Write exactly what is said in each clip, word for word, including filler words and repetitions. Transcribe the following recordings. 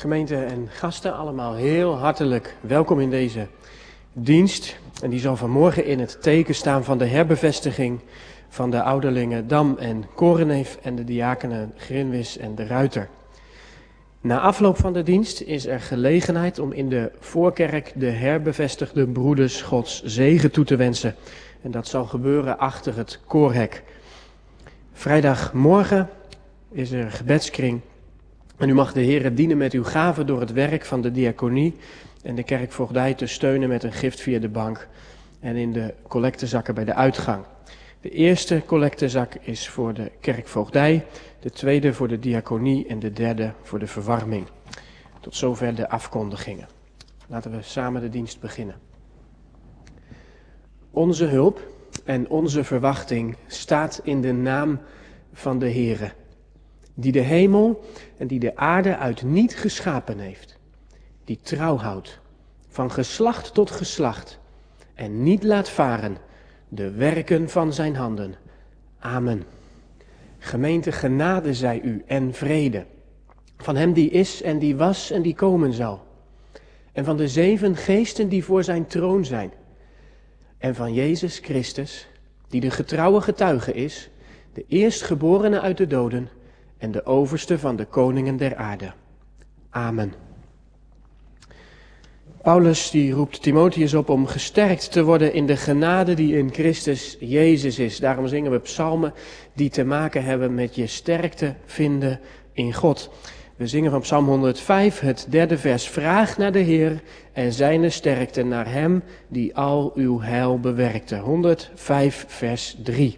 Gemeente en gasten, allemaal heel hartelijk welkom in deze dienst. En die zal vanmorgen in het teken staan van de herbevestiging van de ouderlingen Dam en Korenneef en de diakenen Grinwis en de Ruiter. Na afloop van de dienst is er gelegenheid om in de voorkerk de herbevestigde broeders Gods zegen toe te wensen. En dat zal gebeuren achter het koorhek. Vrijdagmorgen is er gebedskring. En u mag de Heere dienen met uw gaven door het werk van de diaconie en de kerkvoogdij te steunen met een gift via de bank en in de collectezakken bij de uitgang. De eerste collectezak is voor de kerkvoogdij, de tweede voor de diaconie en de derde voor de verwarming. Tot zover de afkondigingen. Laten we samen de dienst beginnen. Onze hulp en onze verwachting staat in de naam van de Heere, die de hemel en die de aarde uit niet geschapen heeft, die trouw houdt van geslacht tot geslacht en niet laat varen de werken van zijn handen. Amen. Gemeente, genade zij u en vrede van hem die is en die was en die komen zal, en van de zeven geesten die voor zijn troon zijn, en van Jezus Christus, die de getrouwe getuige is, de eerstgeborene uit de doden en de overste van de koningen der aarde. Amen. Paulus die roept Timotheus op om gesterkt te worden in de genade die in Christus Jezus is. Daarom zingen we psalmen die te maken hebben met je sterkte vinden in God. We zingen van Psalm honderdvijf, het derde vers. Vraag naar de Heer en zijne sterkte naar hem die al uw heil bewerkte. honderdvijf vers drie.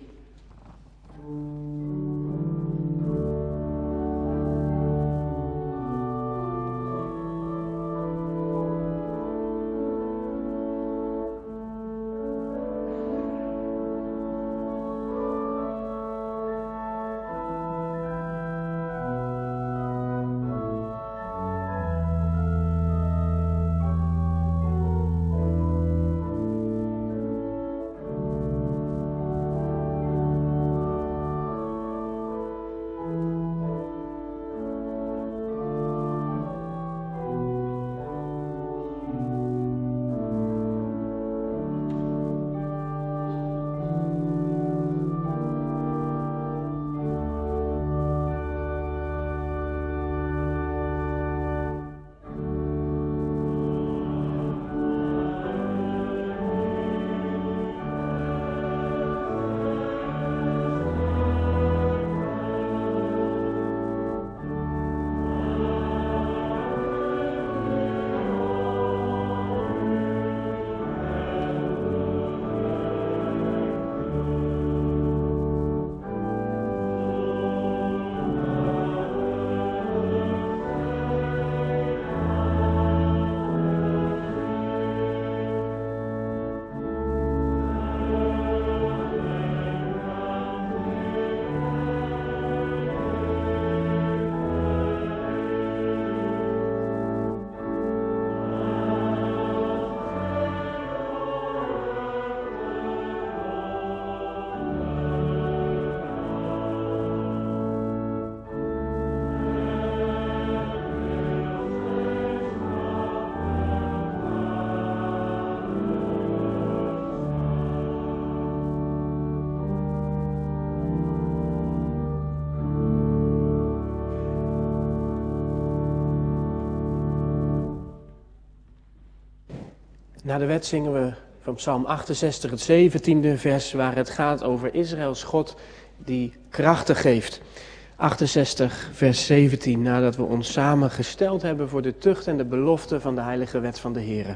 Na de wet zingen we van Psalm achtenzestig, het zeventiende vers, waar het gaat over Israëls God die krachten geeft. achtenzestig, vers zeventien, nadat we ons samen gesteld hebben voor de tucht en de belofte van de heilige wet van de Heere.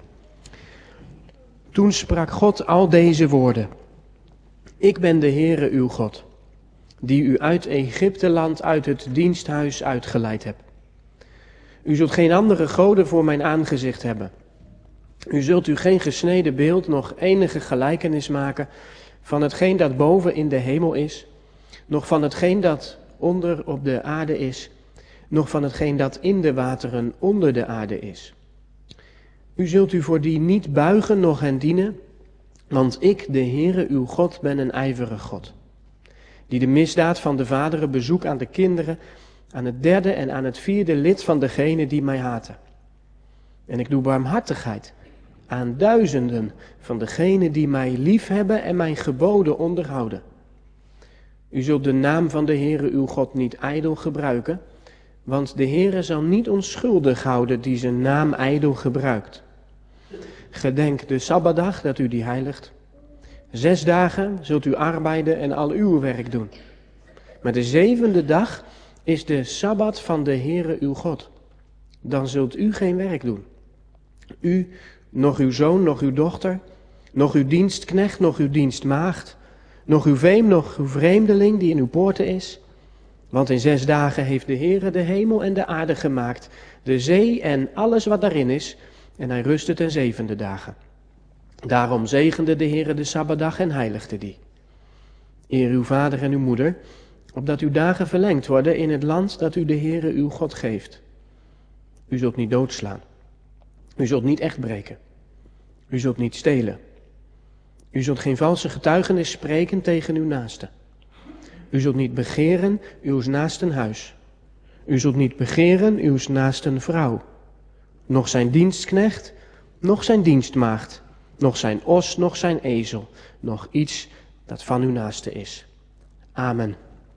Toen sprak God al deze woorden. Ik ben de Heere uw God, die u uit Egypteland, uit het diensthuis uitgeleid heb. U zult geen andere goden voor mijn aangezicht hebben. U zult u geen gesneden beeld, nog enige gelijkenis maken van hetgeen dat boven in de hemel is, nog van hetgeen dat onder op de aarde is, nog van hetgeen dat in de wateren onder de aarde is. U zult u voor die niet buigen, noch hen dienen, want ik, de Heere uw God, ben een ijverig God, die de misdaad van de vaderen bezoekt aan de kinderen aan het derde en aan het vierde lid van degenen die mij haten. En ik doe barmhartigheid aan duizenden van degenen die mij liefhebben en mijn geboden onderhouden. U zult de naam van de Heere uw God niet ijdel gebruiken, want de Heere zal niet onschuldig houden die zijn naam ijdel gebruikt. Gedenk de Sabbatdag dat u die heiligt. Zes dagen zult u arbeiden en al uw werk doen. Maar de zevende dag is de Sabbat van de Heere uw God. Dan zult u geen werk doen. U, nog uw zoon, nog uw dochter, nog uw dienstknecht, nog uw dienstmaagd, nog uw veem, nog uw vreemdeling die in uw poorten is. Want in zes dagen heeft de Heere de hemel en de aarde gemaakt, de zee en alles wat daarin is, en hij rustte ten zevende dagen. Daarom zegende de Heere de Sabbatdag en heiligde die. Eer uw vader en uw moeder, opdat uw dagen verlengd worden in het land dat u de Heere uw God geeft. U zult niet doodslaan. U zult niet echt breken. U zult niet stelen. U zult geen valse getuigenis spreken tegen uw naaste. U zult niet begeren uws naasten huis. U zult niet begeren uws naasten vrouw. Nog zijn dienstknecht, nog zijn dienstmaagd, nog zijn os, nog zijn ezel, nog iets dat van uw naaste is. Amen.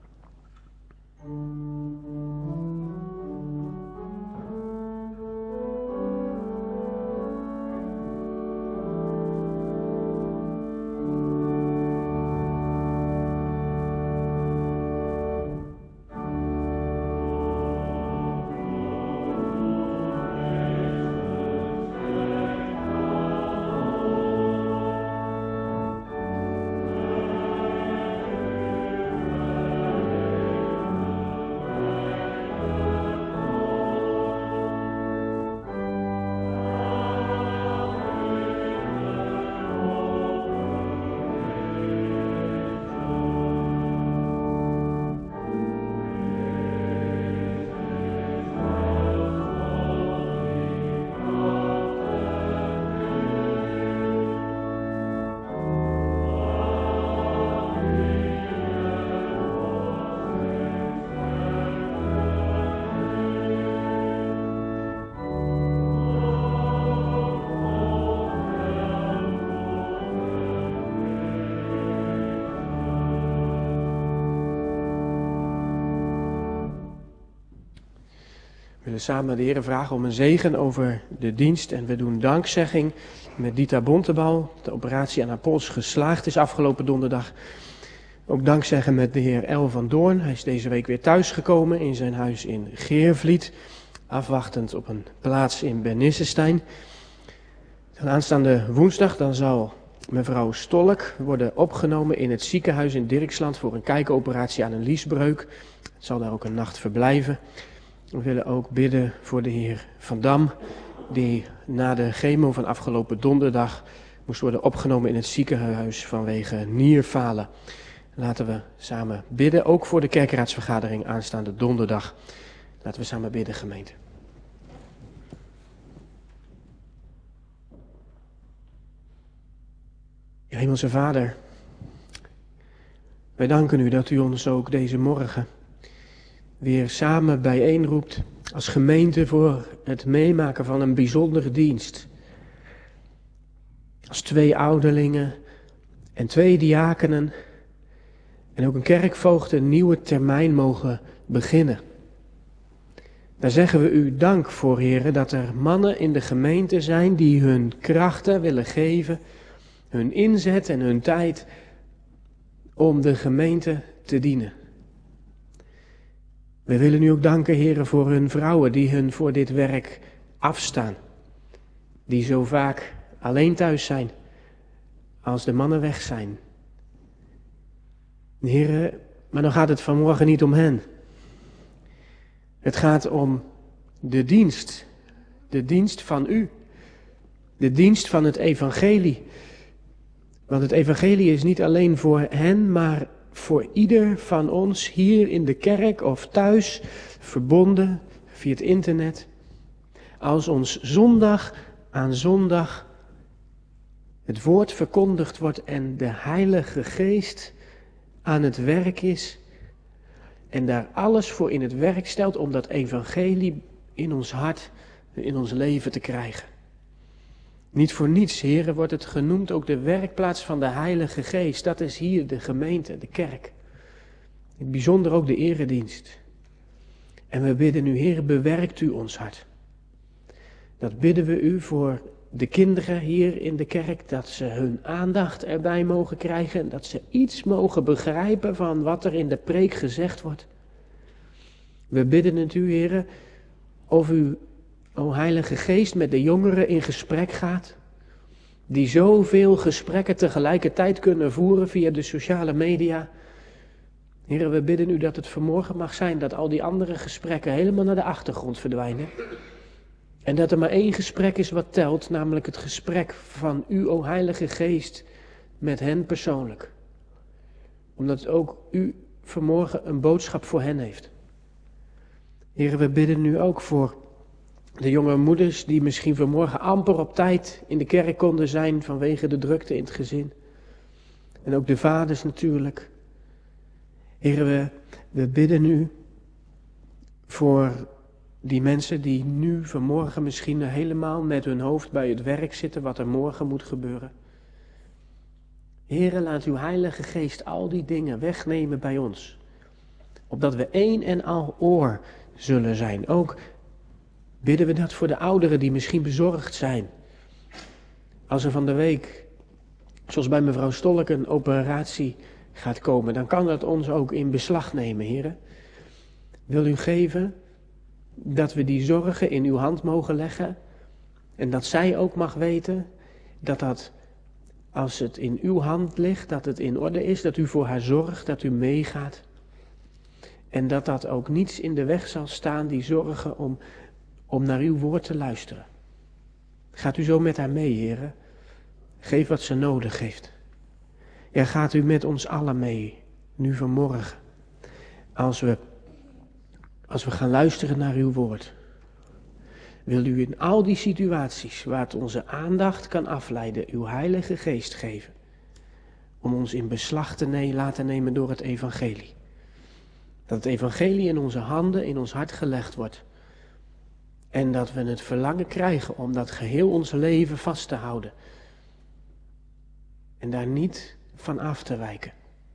We willen samen de Heere vragen om een zegen over de dienst en we doen dankzegging met Dita Bontebal. De operatie aan haar pols geslaagd is afgelopen donderdag. Ook dankzeggen met de heer El van Doorn. Hij is deze week weer thuisgekomen in zijn huis in Geervliet, afwachtend op een plaats in Bernissestein. Dan aanstaande woensdag dan zal mevrouw Stolk worden opgenomen in het ziekenhuis in Dirksland voor een kijkoperatie aan een liesbreuk. Het zal daar ook een nacht verblijven. We willen ook bidden voor de heer Van Dam, die na de chemo van afgelopen donderdag moest worden opgenomen in het ziekenhuis vanwege nierfalen. Laten we samen bidden, ook voor de kerkraadsvergadering aanstaande donderdag. Laten we samen bidden, gemeente. Ja, Hemelse Vader, wij danken u dat u ons ook deze morgen weer samen bijeenroept als gemeente voor het meemaken van een bijzondere dienst. Als twee ouderlingen en twee diakenen en ook een kerkvoogd een nieuwe termijn mogen beginnen. Daar zeggen we u dank voor, heren, dat er mannen in de gemeente zijn die hun krachten willen geven, hun inzet en hun tijd om de gemeente te dienen. We willen u ook danken, heren, voor hun vrouwen die hun voor dit werk afstaan. Die zo vaak alleen thuis zijn als de mannen weg zijn. Heren, maar dan gaat het vanmorgen niet om hen. Het gaat om de dienst. De dienst van u. De dienst van het evangelie. Want het evangelie is niet alleen voor hen, maar voor ieder van ons hier in de kerk of thuis, verbonden via het internet. Als ons zondag aan zondag het woord verkondigd wordt en de Heilige Geest aan het werk is. En daar alles voor in het werk stelt om dat evangelie in ons hart, in ons leven te krijgen. Niet voor niets, heren, wordt het genoemd ook de werkplaats van de Heilige Geest. Dat is hier de gemeente, de kerk. In het bijzonder ook de eredienst. En we bidden u, heren, bewerkt u ons hart. Dat bidden we u voor de kinderen hier in de kerk, dat ze hun aandacht erbij mogen krijgen en dat ze iets mogen begrijpen van wat er in de preek gezegd wordt. We bidden het u, heren, of u, o Heilige Geest, met de jongeren in gesprek gaat, die zoveel gesprekken tegelijkertijd kunnen voeren via de sociale media. Heren, we bidden u dat het vanmorgen mag zijn dat al die andere gesprekken helemaal naar de achtergrond verdwijnen. En dat er maar één gesprek is wat telt, namelijk het gesprek van u, o Heilige Geest, met hen persoonlijk. Omdat ook u vanmorgen een boodschap voor hen heeft. Heren, we bidden nu ook voor de jonge moeders die misschien vanmorgen amper op tijd in de kerk konden zijn vanwege de drukte in het gezin. En ook de vaders natuurlijk. Heren, we, we bidden u voor die mensen die nu vanmorgen misschien helemaal met hun hoofd bij het werk zitten wat er morgen moet gebeuren. Heren, laat uw Heilige Geest al die dingen wegnemen bij ons. Opdat we één en al oor zullen zijn. Ook bidden we dat voor de ouderen die misschien bezorgd zijn. Als er van de week, zoals bij mevrouw Stolk, een operatie gaat komen, dan kan dat ons ook in beslag nemen, heren. Wil u geven dat we die zorgen in uw hand mogen leggen en dat zij ook mag weten dat dat, als het in uw hand ligt, dat het in orde is, dat u voor haar zorgt, dat u meegaat. En dat dat ook niets in de weg zal staan, die zorgen om, om naar uw woord te luisteren. Gaat u zo met haar mee, heren. Geef wat ze nodig heeft. Ja, gaat u met ons allen mee, nu vanmorgen. Als we, als we gaan luisteren naar uw woord. Wil u in al die situaties waar het onze aandacht kan afleiden, uw Heilige Geest geven. Om ons in beslag te ne- laten nemen door het evangelie. Dat het evangelie in onze handen, in ons hart gelegd wordt. En dat we het verlangen krijgen om dat geheel ons leven vast te houden. En daar niet van af te wijken.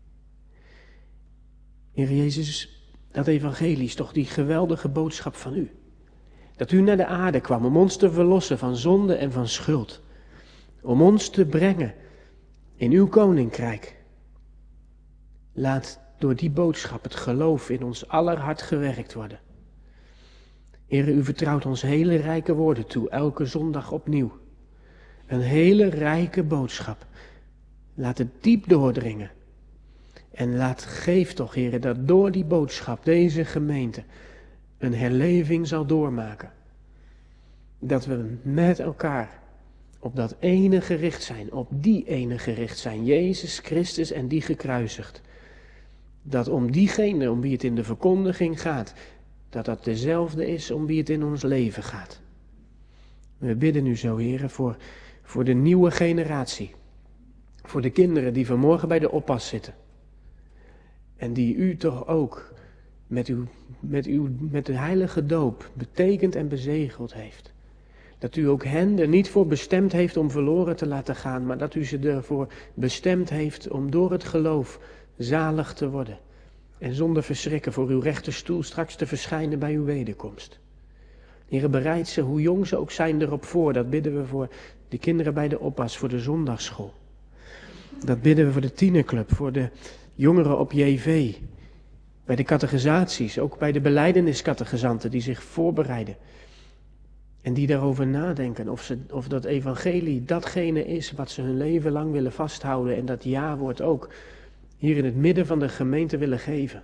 Heer Jezus, dat evangelie is toch die geweldige boodschap van u. Dat u naar de aarde kwam om ons te verlossen van zonde en van schuld. Om ons te brengen in uw koninkrijk. Laat door die boodschap het geloof in ons aller hart gewerkt worden. Heer, u vertrouwt ons hele rijke woorden toe, elke zondag opnieuw. Een hele rijke boodschap. Laat het diep doordringen. En laat, geef toch, Heer, dat door die boodschap deze gemeente een herleving zal doormaken. Dat we met elkaar op dat ene gericht zijn, op die ene gericht zijn, Jezus Christus en die gekruisigd. Dat om diegene om wie het in de verkondiging gaat, dat dat dezelfde is om wie het in ons leven gaat. We bidden u zo, Heer, voor, voor de nieuwe generatie. Voor de kinderen die vanmorgen bij de oppas zitten. En die u toch ook met, uw, met, uw, met de heilige doop betekend en bezegeld heeft. Dat u ook hen er niet voor bestemd heeft om verloren te laten gaan, maar dat u ze ervoor bestemd heeft om door het geloof zalig te worden. En zonder verschrikken voor uw rechterstoel straks te verschijnen bij uw wederkomst. Heere, bereid ze, hoe jong ze ook zijn, erop voor. Dat bidden we voor de kinderen bij de oppas, voor de zondagsschool. Dat bidden we voor de tienerclub, voor de jongeren op J V. Bij de catechisaties, ook bij de belijdeniscatechisanten die zich voorbereiden. En die daarover nadenken of, ze, of dat evangelie datgene is wat ze hun leven lang willen vasthouden. En dat ja-woord ook hier in het midden van de gemeente willen geven.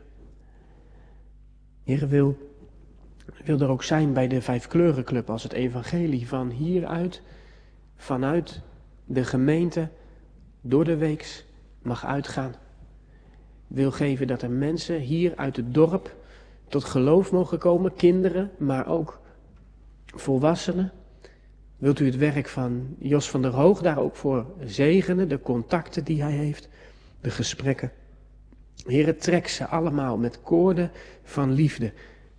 Heer, wil, wil er ook zijn bij de Vijfkleurenclub als het evangelie van hieruit, vanuit de gemeente, door de weeks mag uitgaan. Wil geven dat er mensen hier uit het dorp tot geloof mogen komen, kinderen, maar ook volwassenen. Wilt u het werk van Jos van der Hoog daar ook voor zegenen, de contacten die hij heeft, de gesprekken. Heere, trek ze allemaal met koorden van liefde.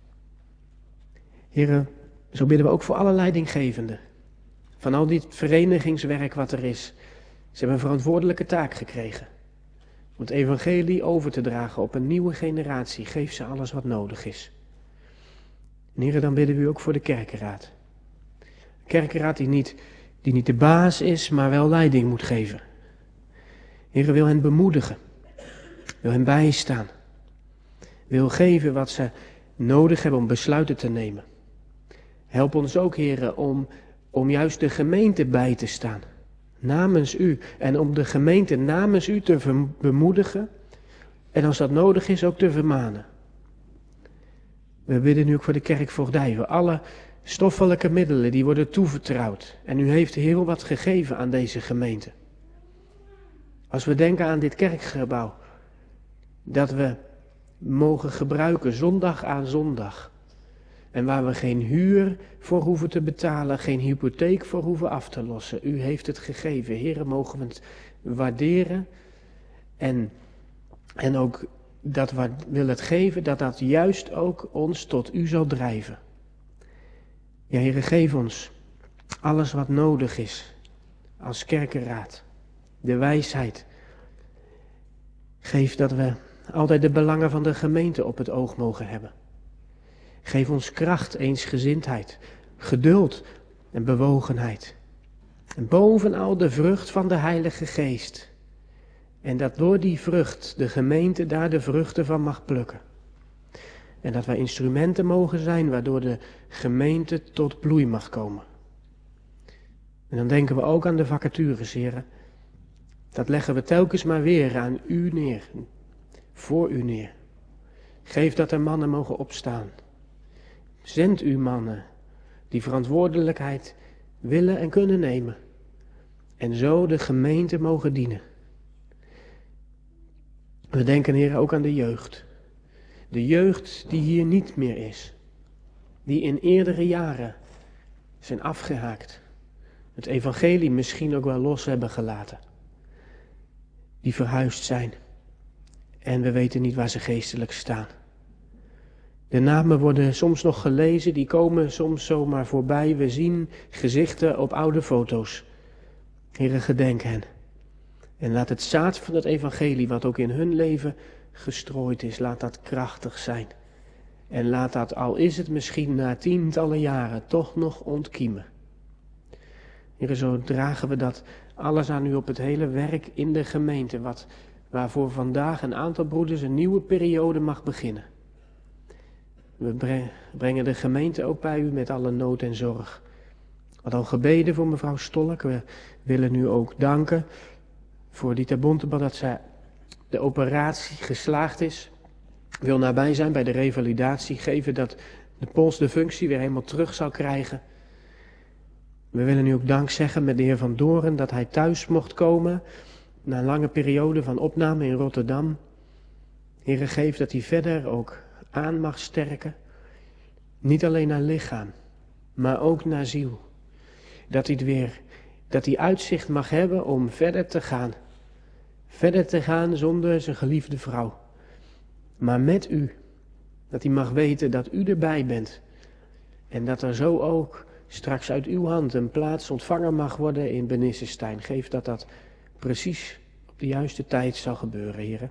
Heere, zo bidden we ook voor alle leidinggevenden. Van al dit verenigingswerk wat er is. Ze hebben een verantwoordelijke taak gekregen. Om het evangelie over te dragen op een nieuwe generatie. Geef ze alles wat nodig is. En Heere, dan bidden we u ook voor de kerkenraad. Een kerkenraad die niet, die niet de baas is, maar wel leiding moet geven. Heere, wil hen bemoedigen. Wil hen bijstaan. Wil geven wat ze nodig hebben om besluiten te nemen. Help ons ook, Heere, om, om juist de gemeente bij te staan. Namens u. En om de gemeente namens u te ver- bemoedigen. En als dat nodig is, ook te vermanen. We bidden nu ook voor de kerkvoogdij. Voor alle stoffelijke middelen die worden toevertrouwd. En u heeft heel wat gegeven aan deze gemeente. Als we denken aan dit kerkgebouw. Dat we mogen gebruiken zondag aan zondag. En waar we geen huur voor hoeven te betalen, geen hypotheek voor hoeven af te lossen. U heeft het gegeven. Heren, mogen we het waarderen. En, en ook dat we willen het geven, dat dat juist ook ons tot u zal drijven. Ja, Heren, geef ons alles wat nodig is als kerkenraad. De wijsheid. Geef dat we altijd de belangen van de gemeente op het oog mogen hebben. Geef ons kracht, eensgezindheid, geduld en bewogenheid. En bovenal de vrucht van de Heilige Geest. En dat door die vrucht de gemeente daar de vruchten van mag plukken. En dat wij instrumenten mogen zijn waardoor de gemeente tot bloei mag komen. En dan denken we ook aan de vacatures, heren. Dat leggen we telkens maar weer aan u neer, voor u neer. Geef dat er mannen mogen opstaan. Zend u mannen die verantwoordelijkheid willen en kunnen nemen. En zo de gemeente mogen dienen. We denken, Heer, ook aan de jeugd. De jeugd die hier niet meer is. Die in eerdere jaren zijn afgehaakt. Het evangelie misschien ook wel los hebben gelaten. Die verhuisd zijn. En we weten niet waar ze geestelijk staan. De namen worden soms nog gelezen, die komen soms zomaar voorbij. We zien gezichten op oude foto's. Heere, gedenk hen. En laat het zaad van het evangelie, wat ook in hun leven gestrooid is, laat dat krachtig zijn. En laat dat, al is het misschien na tientallen jaren, toch nog ontkiemen. Heere, zo dragen we dat alles aan u op het hele werk in de gemeente, wat, waarvoor vandaag een aantal broeders een nieuwe periode mag beginnen. We brengen de gemeente ook bij u met alle nood en zorg. Wat al gebeden voor mevrouw Stolk. We willen nu ook danken voor Dieter Bontebal dat zij de operatie geslaagd is. Wil nabij zijn bij de revalidatie. Geven dat de pols de functie weer helemaal terug zal krijgen. We willen nu ook dank zeggen met de heer Van Doren dat hij thuis mocht komen. Na een lange periode van opname in Rotterdam. Heere, geef dat hij verder ook aan mag sterken. Niet alleen naar lichaam, maar ook naar ziel. Dat hij het weer, dat hij uitzicht mag hebben om verder te gaan. Verder te gaan zonder zijn geliefde vrouw. Maar met u. Dat hij mag weten dat u erbij bent. En dat er zo ook straks uit uw hand een plaats ontvangen mag worden in Benissestein. Geef dat dat precies op de juiste tijd zal gebeuren, heren.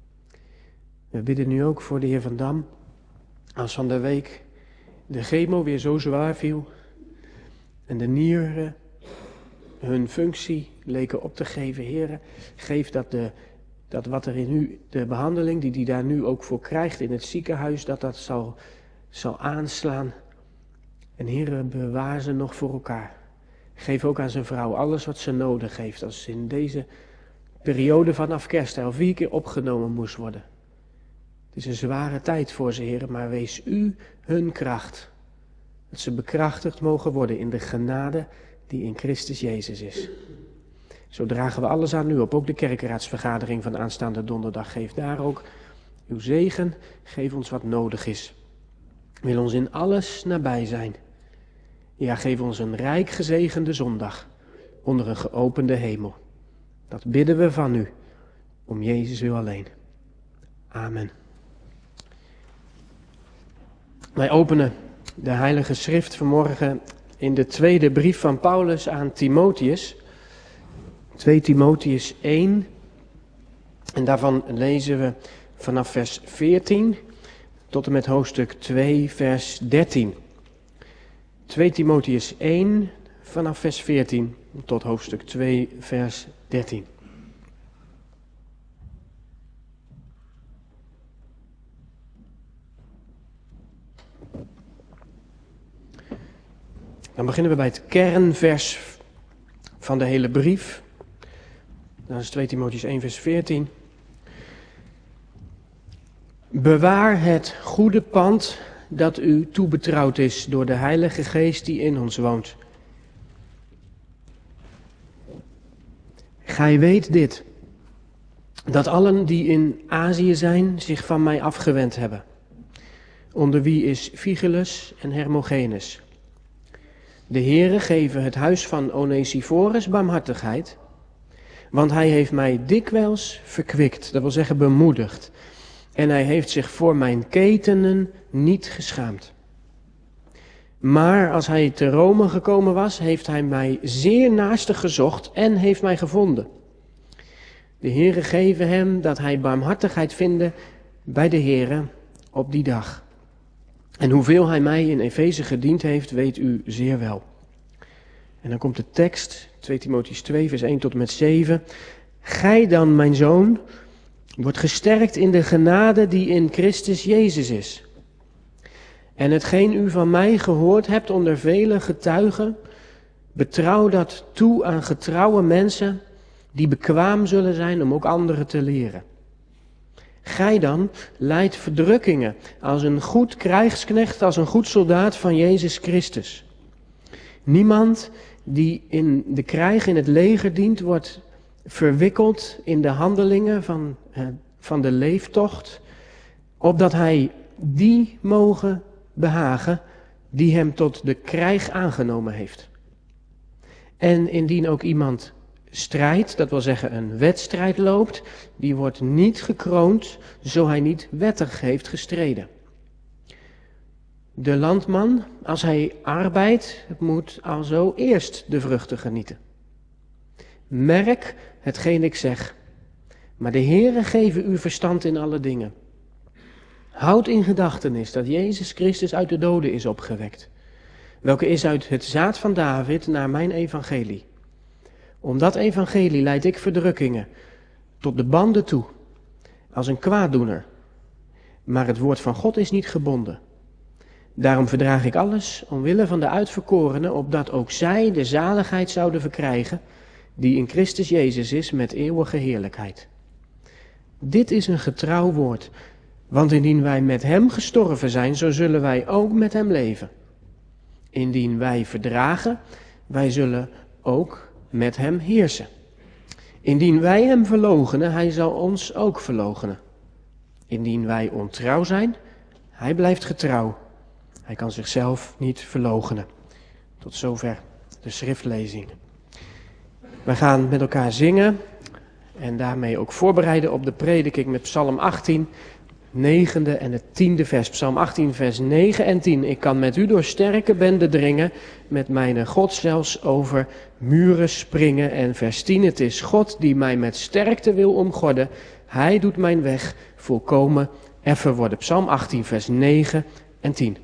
We bidden nu ook voor de heer Van Dam. Als van de week de chemo weer zo zwaar viel en de nieren hun functie leken op te geven, heren, geef dat, de, dat wat er in u, de behandeling die hij daar nu ook voor krijgt in het ziekenhuis, dat dat zal, zal aanslaan. En heren, bewaar ze nog voor elkaar. Geef ook aan zijn vrouw alles wat ze nodig heeft, als ze in deze periode vanaf kerst al vier keer opgenomen moest worden. Het is een zware tijd voor ze, heren, maar wees u hun kracht. Dat ze bekrachtigd mogen worden in de genade die in Christus Jezus is. Zo dragen we alles aan u op, ook de kerkenraadsvergadering van aanstaande donderdag. Geef daar ook uw zegen, geef ons wat nodig is. Wil ons in alles nabij zijn. Ja, geef ons een rijk gezegende zondag onder een geopende hemel. Dat bidden we van u, om Jezus wil alleen. Amen. Wij openen de Heilige Schrift vanmorgen in de tweede brief van Paulus aan Timotheus. twee Timotheus één. En daarvan lezen we vanaf vers veertien tot en met hoofdstuk twee, vers dertien. twee Timotheus één vanaf vers veertien tot hoofdstuk twee, vers dertien. Dan beginnen we bij het kernvers van de hele brief. Dat is twee Timotheus één, vers veertien. Bewaar het goede pand dat u toebetrouwd is door de Heilige Geest die in ons woont. Gij weet dit, dat allen die in Azië zijn zich van mij afgewend hebben, onder wie is Vigelus en Hermogenes. De Heere geven het huis van Onesiphorus barmhartigheid, want hij heeft mij dikwijls verkwikt, dat wil zeggen bemoedigd, en hij heeft zich voor mijn ketenen niet geschaamd. Maar als hij te Rome gekomen was, heeft hij mij zeer naastig gezocht en heeft mij gevonden. De Heere geven hem dat hij barmhartigheid vinde bij de Heere op die dag. En hoeveel hij mij in Efeze gediend heeft, weet u zeer wel. En dan komt de tekst, twee Timotheus twee, vers één tot en met zeven. Gij dan, mijn zoon, wordt gesterkt in de genade die in Christus Jezus is. En hetgeen u van mij gehoord hebt onder vele getuigen, betrouw dat toe aan getrouwe mensen die bekwaam zullen zijn om ook anderen te leren. Gij dan lijdt verdrukkingen als een goed krijgsknecht, als een goed soldaat van Jezus Christus. Niemand die in de krijg in het leger dient, wordt verwikkeld in de handelingen van, van de leeftocht, opdat hij die mogen behagen die hem tot de krijg aangenomen heeft. En indien ook iemand strijdt, dat wil zeggen een wedstrijd loopt, die wordt niet gekroond, zo hij niet wettig heeft gestreden. De landman, als hij arbeidt, moet alzo eerst de vruchten genieten. Merk hetgeen ik zeg, maar de Heere geven u verstand in alle dingen. Houd in gedachtenis dat Jezus Christus uit de doden is opgewekt, welke is uit het zaad van David naar mijn evangelie. Om dat evangelie lijd ik verdrukkingen, tot de banden toe, als een kwaaddoener. Maar het woord van God is niet gebonden. Daarom verdraag ik alles omwille van de uitverkorenen, opdat ook zij de zaligheid zouden verkrijgen, die in Christus Jezus is met eeuwige heerlijkheid. Dit is een getrouw woord, want indien wij met hem gestorven zijn, zo zullen wij ook met hem leven. Indien wij verdragen, wij zullen ook met hem heersen. Indien wij hem verloochenen, hij zal ons ook verloochenen. Indien wij ontrouw zijn, hij blijft getrouw. Hij kan zichzelf niet verloochenen. Tot zover de schriftlezing. We gaan met elkaar zingen en daarmee ook voorbereiden op de prediking met Psalm achttien, negende en het tiende vers. Psalm achttien, vers negen en tien. Ik kan met u door sterke benden dringen, met mijn God zelfs over muren springen. En vers tien, het is God die mij met sterkte wil omgorden. Hij doet mijn weg volkomen effen worden. Psalm achttien, vers negen en tien.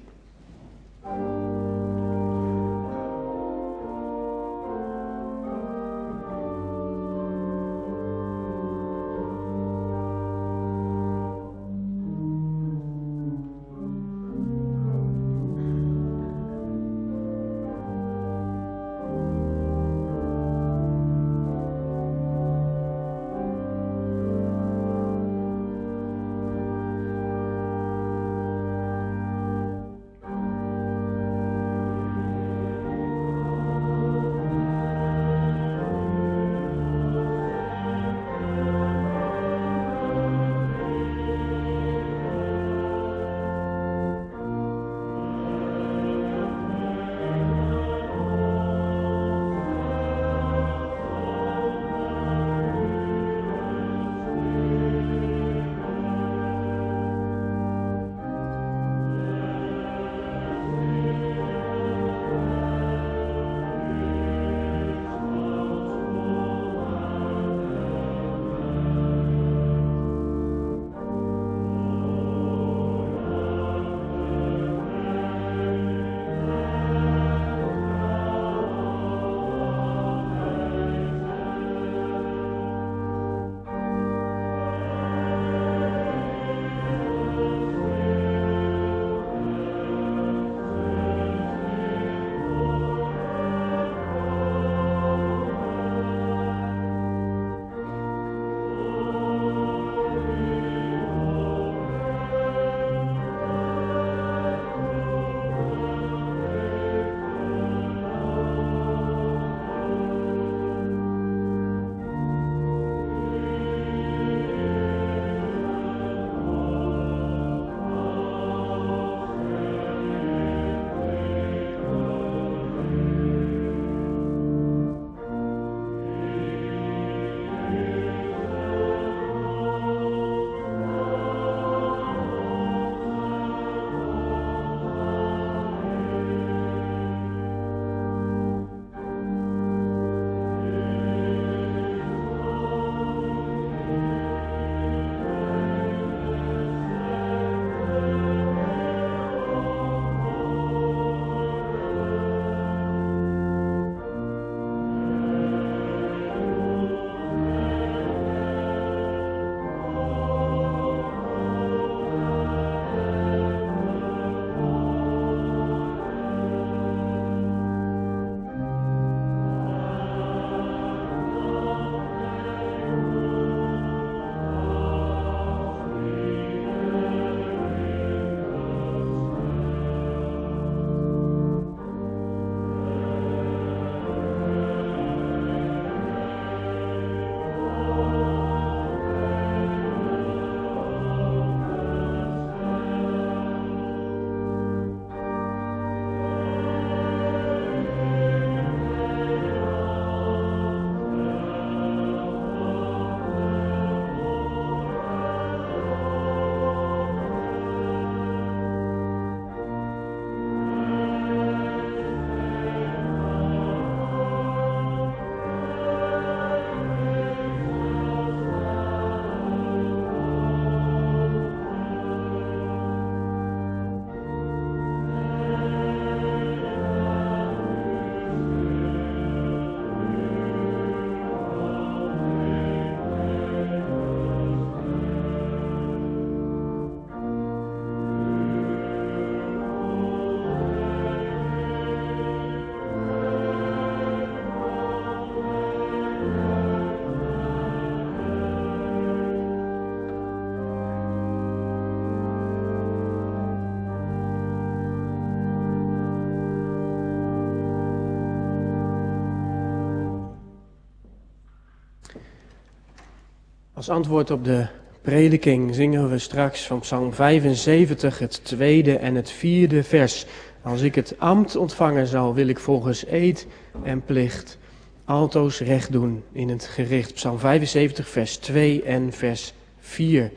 Als antwoord op de prediking zingen we straks van Psalm vijfenzeventig het tweede en het vierde vers. Als ik het ambt ontvangen zal, wil ik volgens eed en plicht altoos recht doen in het gericht. Psalm vijfenzeventig vers twee en vers vier.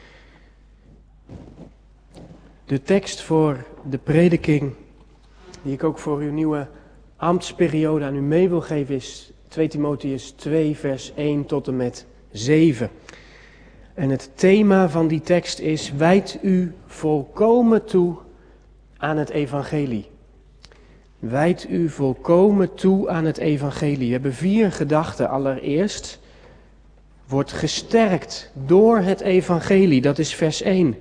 De tekst voor de prediking, die ik ook voor uw nieuwe ambtsperiode aan u mee wil geven, is twee Timotheüs twee vers één tot en met zeven. En het thema van die tekst is: wijd u volkomen toe aan het evangelie. Wijd u volkomen toe aan het evangelie. We hebben vier gedachten. Allereerst, wordt gesterkt door het evangelie. Dat is vers één.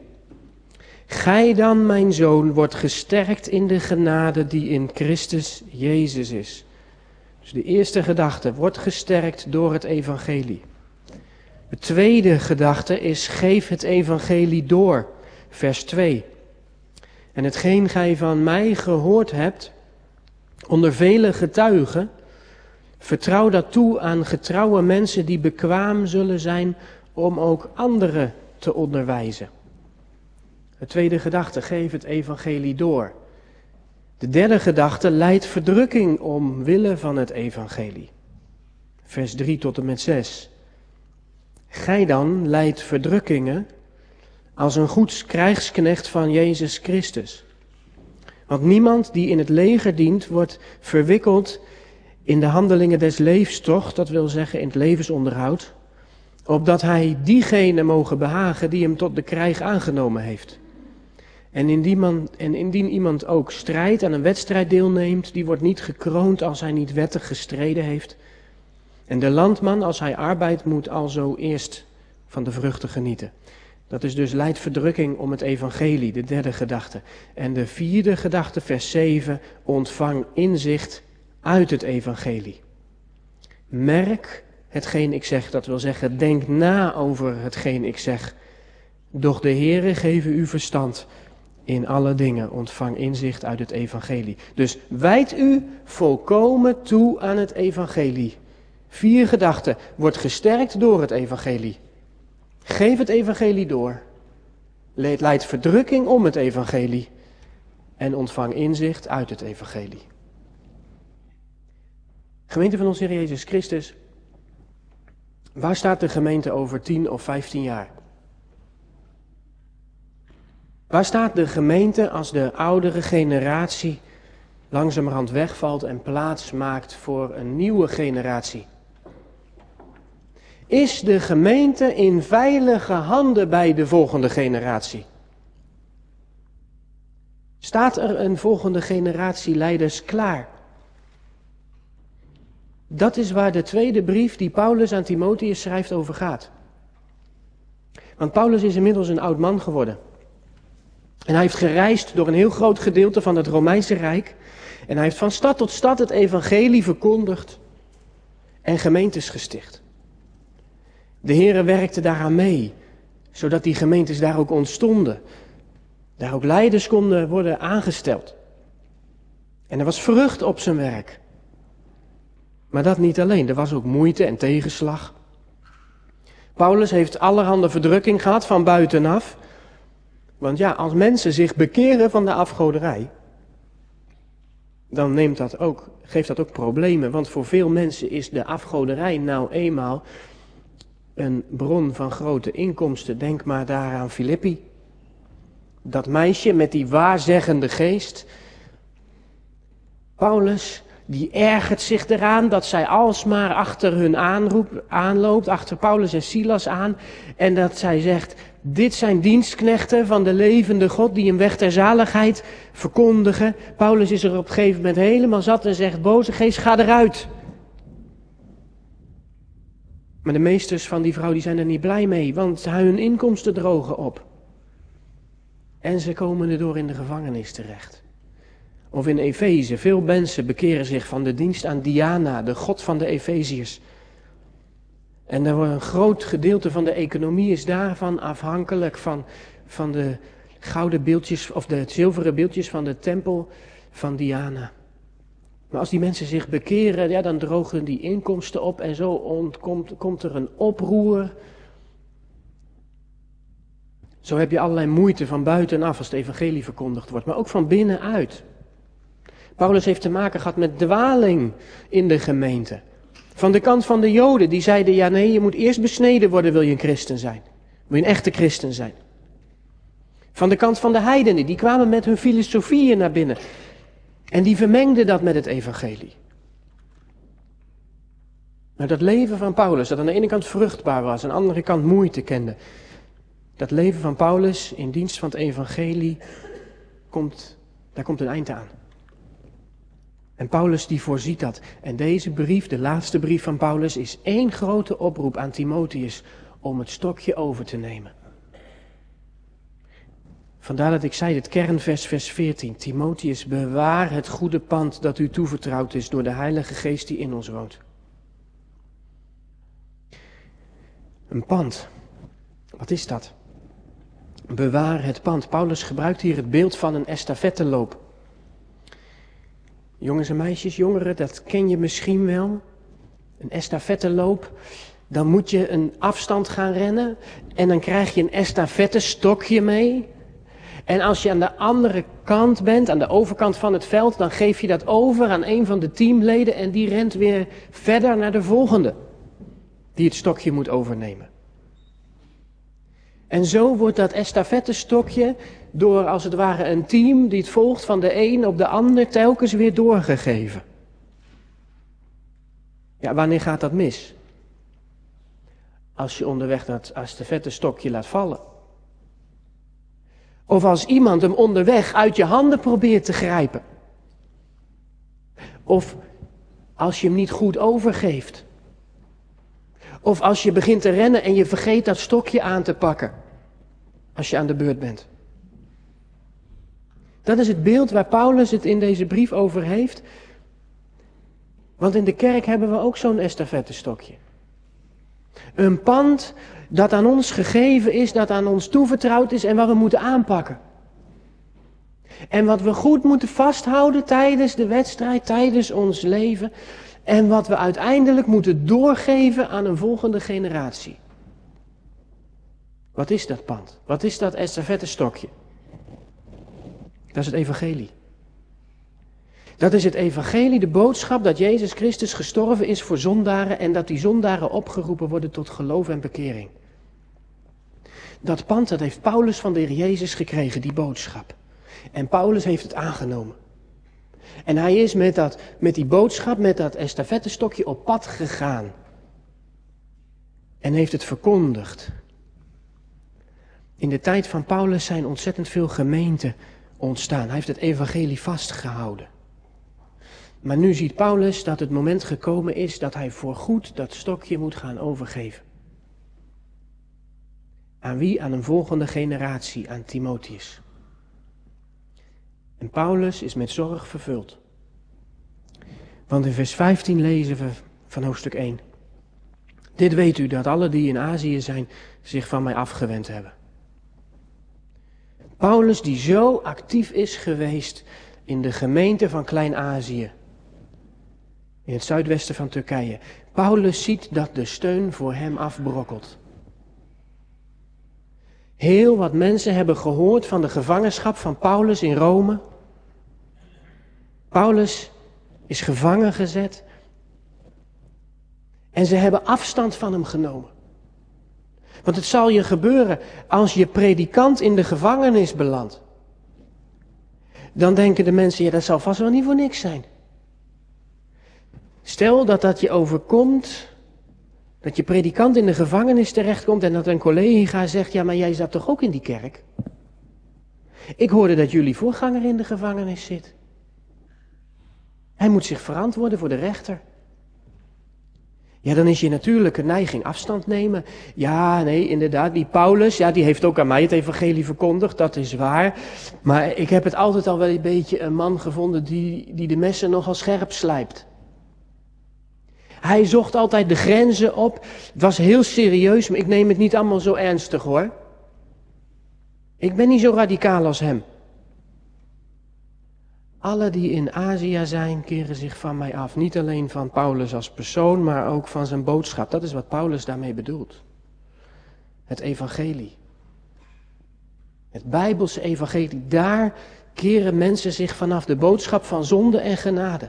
Gij dan, mijn zoon, wordt gesterkt in de genade die in Christus Jezus is. Dus de eerste gedachte, wordt gesterkt door het evangelie. De tweede gedachte is: geef het evangelie door. Vers twee. En hetgeen gij van mij gehoord hebt, onder vele getuigen, vertrouw dat toe aan getrouwe mensen die bekwaam zullen zijn om ook anderen te onderwijzen. De tweede gedachte, geef het evangelie door. De derde gedachte, leidt verdrukking omwille van het evangelie. Vers drie tot en met zes. Gij dan leidt verdrukkingen als een goed krijgsknecht van Jezus Christus. Want niemand die in het leger dient, wordt verwikkeld in de handelingen des leefstocht, dat wil zeggen in het levensonderhoud, opdat hij diegene mogen behagen die hem tot de krijg aangenomen heeft. En indien, man, en indien iemand ook strijd aan een wedstrijd deelneemt, die wordt niet gekroond als hij niet wettig gestreden heeft. En de landman, als hij arbeidt, moet alzo eerst van de vruchten genieten. Dat is dus leidt verdrukking om het evangelie, de derde gedachte. En de vierde gedachte, vers zeven, ontvang inzicht uit het evangelie. Merk hetgeen ik zeg, dat wil zeggen, denk na over hetgeen ik zeg. Doch de Heere geven u verstand in alle dingen, ontvang inzicht uit het evangelie. Dus wijd u volkomen toe aan het evangelie. Vier gedachten, wordt gesterkt door het evangelie. Geef het evangelie door. Leid verdrukking om het evangelie. En ontvang inzicht uit het evangelie. Gemeente van onze Heer Jezus Christus. Waar staat de gemeente over tien of vijftien jaar? Waar staat de gemeente als de oudere generatie langzamerhand wegvalt en plaats maakt voor een nieuwe generatie? Is de gemeente in veilige handen bij de volgende generatie? Staat er een volgende generatie leiders klaar? Dat is waar de tweede brief die Paulus aan Timotheüs schrijft over gaat. Want Paulus is inmiddels een oud man geworden. En hij heeft gereisd door een heel groot gedeelte van het Romeinse Rijk. En hij heeft van stad tot stad het evangelie verkondigd en gemeentes gesticht. De Heere werkte daaraan mee, zodat die gemeentes daar ook ontstonden. Daar ook leiders konden worden aangesteld. En er was vrucht op zijn werk. Maar dat niet alleen, er was ook moeite en tegenslag. Paulus heeft allerhande verdrukking gehad van buitenaf. Want ja, als mensen zich bekeren van de afgoderij, dan neemt dat ook, geeft dat ook problemen. Want voor veel mensen is de afgoderij nou eenmaal een bron van grote inkomsten. Denk maar daar aan Filippi. Dat meisje met die waarzeggende geest. Paulus, die ergert zich eraan dat zij alsmaar achter hun aanroep, aanloopt, achter Paulus en Silas aan. En dat zij zegt, dit zijn dienstknechten van de levende God die een weg ter zaligheid verkondigen. Paulus is er op een gegeven moment helemaal zat en zegt, boze geest, ga eruit. Maar de meesters van die vrouw die zijn er niet blij mee, want hun inkomsten drogen op. En ze komen erdoor in de gevangenis terecht. Of in Efeze, veel mensen bekeren zich van de dienst aan Diana, de god van de Efeziërs. En er wordt een groot gedeelte van de economie is daarvan afhankelijk van, van de gouden beeldjes of de zilveren beeldjes van de tempel van Diana. Maar als die mensen zich bekeren, ja, dan drogen die inkomsten op en zo ontkomt, komt er een oproer Zo heb je allerlei moeite van buitenaf als het evangelie verkondigd wordt, maar ook van binnenuit. Paulus heeft te maken gehad met dwaling in de gemeente. Van de kant van de Joden, die zeiden, ja nee, je moet eerst besneden worden, wil je een christen zijn. Wil je een echte christen zijn. Van de kant van de heidenen, die kwamen met hun filosofieën naar binnen. En die vermengden dat met het evangelie. Maar dat leven van Paulus, dat aan de ene kant vruchtbaar was, aan de andere kant moeite kende. Dat leven van Paulus in dienst van het evangelie, komt, daar komt een eind aan. En Paulus die voorziet dat. En deze brief, de laatste brief van Paulus, is één grote oproep aan Timotheus om het stokje over te nemen. Vandaar dat ik zei, het kernvers, vers veertien. Timotheus, bewaar het goede pand dat u toevertrouwd is door de Heilige Geest die in ons woont. Een pand. Wat is dat? Bewaar het pand. Paulus gebruikt hier het beeld van een estafetteloop. Jongens en meisjes, jongeren, dat ken je misschien wel. Een estafetteloop. Dan moet je een afstand gaan rennen en dan krijg je een estafettestokje mee. En als je aan de andere kant bent, aan de overkant van het veld, dan geef je dat over aan een van de teamleden en die rent weer verder naar de volgende, die het stokje moet overnemen. En zo wordt dat estafettestokje door als het ware een team die het volgt van de een op de ander telkens weer doorgegeven. Ja, wanneer gaat dat mis? Als je onderweg dat estafettestokje laat vallen. Of als iemand hem onderweg uit je handen probeert te grijpen. Of als je hem niet goed overgeeft. Of als je begint te rennen en je vergeet dat stokje aan te pakken. Als je aan de beurt bent. Dat is het beeld waar Paulus het in deze brief over heeft. Want in de kerk hebben we ook zo'n estafettestokje. Een pand dat aan ons gegeven is, dat aan ons toevertrouwd is en wat we moeten aanpakken. En wat we goed moeten vasthouden tijdens de wedstrijd, tijdens ons leven. En wat we uiteindelijk moeten doorgeven aan een volgende generatie. Wat is dat pand? Wat is dat estafettestokje? Dat is het evangelie. Dat is het evangelie, de boodschap dat Jezus Christus gestorven is voor zondaren en dat die zondaren opgeroepen worden tot geloof en bekering. Dat pand, dat heeft Paulus van de Heer Jezus gekregen, die boodschap. En Paulus heeft het aangenomen. En hij is met, dat, met die boodschap, met dat estafettestokje op pad gegaan. En heeft het verkondigd. In de tijd van Paulus zijn ontzettend veel gemeenten ontstaan. Hij heeft het evangelie vastgehouden. Maar nu ziet Paulus dat het moment gekomen is dat hij voorgoed dat stokje moet gaan overgeven. Aan wie? Aan een volgende generatie, aan Timotheus. En Paulus is met zorg vervuld. Want in vers vijftien lezen we van hoofdstuk één. Dit weet u, dat alle die in Azië zijn zich van mij afgewend hebben. Paulus die zo actief is geweest in de gemeente van Klein-Azië. In het zuidwesten van Turkije. Paulus ziet dat de steun voor hem afbrokkelt. Heel wat mensen hebben gehoord van de gevangenschap van Paulus in Rome. Paulus is gevangen gezet. En ze hebben afstand van hem genomen. Want het zal je gebeuren als je predikant in de gevangenis belandt. Dan denken de mensen, ja, dat zal vast wel niet voor niks zijn. Stel dat dat je overkomt, dat je predikant in de gevangenis terechtkomt en dat een collega zegt, ja, maar jij zat toch ook in die kerk? Ik hoorde dat jullie voorganger in de gevangenis zit. Hij moet zich verantwoorden voor de rechter. Ja, dan is je natuurlijke neiging afstand nemen. Ja, nee, inderdaad, die Paulus, ja, die heeft ook aan mij het evangelie verkondigd, dat is waar. Maar ik heb het altijd al wel een beetje een man gevonden die, die de messen nogal scherp slijpt. Hij zocht altijd de grenzen op. Het was heel serieus, maar ik neem het niet allemaal zo ernstig hoor. Ik ben niet zo radicaal als hem. Alle die in Azië zijn, keren zich van mij af. Niet alleen van Paulus als persoon, maar ook van zijn boodschap. Dat is wat Paulus daarmee bedoelt. Het evangelie. Het Bijbelse evangelie, daar keren mensen zich vanaf de boodschap van zonde en genade.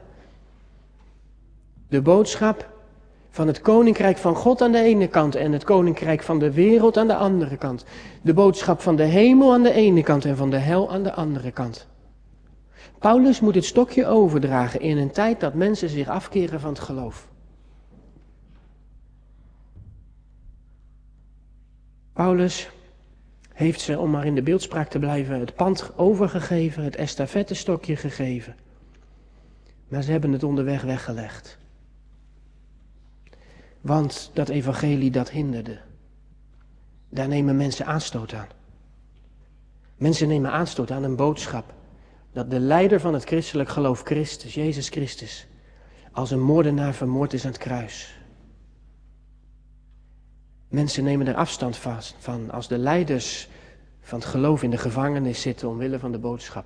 De boodschap van het koninkrijk van God aan de ene kant en het koninkrijk van de wereld aan de andere kant. De boodschap van de hemel aan de ene kant en van de hel aan de andere kant. Paulus moet het stokje overdragen in een tijd dat mensen zich afkeren van het geloof. Paulus heeft ze, om maar in de beeldspraak te blijven, het pand overgegeven, het estafettestokje gegeven. Maar ze hebben het onderweg weggelegd. Want dat evangelie dat hinderde. Daar nemen mensen aanstoot aan. Mensen nemen aanstoot aan een boodschap dat de leider van het christelijk geloof, Christus, Jezus Christus, als een moordenaar vermoord is aan het kruis. Mensen nemen er afstand van als de leiders van het geloof in de gevangenis zitten omwille van de boodschap.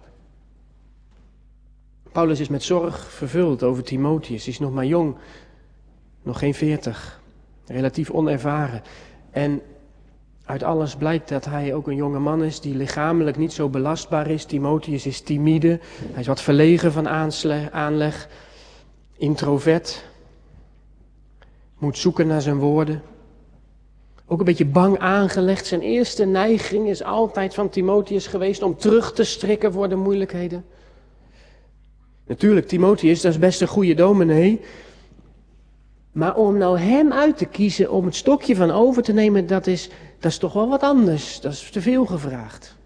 Paulus is met zorg vervuld over Timotheus. Hij is nog maar jong, nog geen veertig, relatief onervaren. En uit alles blijkt dat hij ook een jonge man is die lichamelijk niet zo belastbaar is. Timotheus is timide, hij is wat verlegen van aanleg, introvert, moet zoeken naar zijn woorden. Ook een beetje bang aangelegd. Zijn eerste neiging is altijd van Timotheus geweest om terug te strikken voor de moeilijkheden. Natuurlijk, Timotheus, dat is best een goede dominee. Maar om nou hem uit te kiezen, om het stokje van over te nemen, dat is, dat is toch wel wat anders. Dat is te veel gevraagd.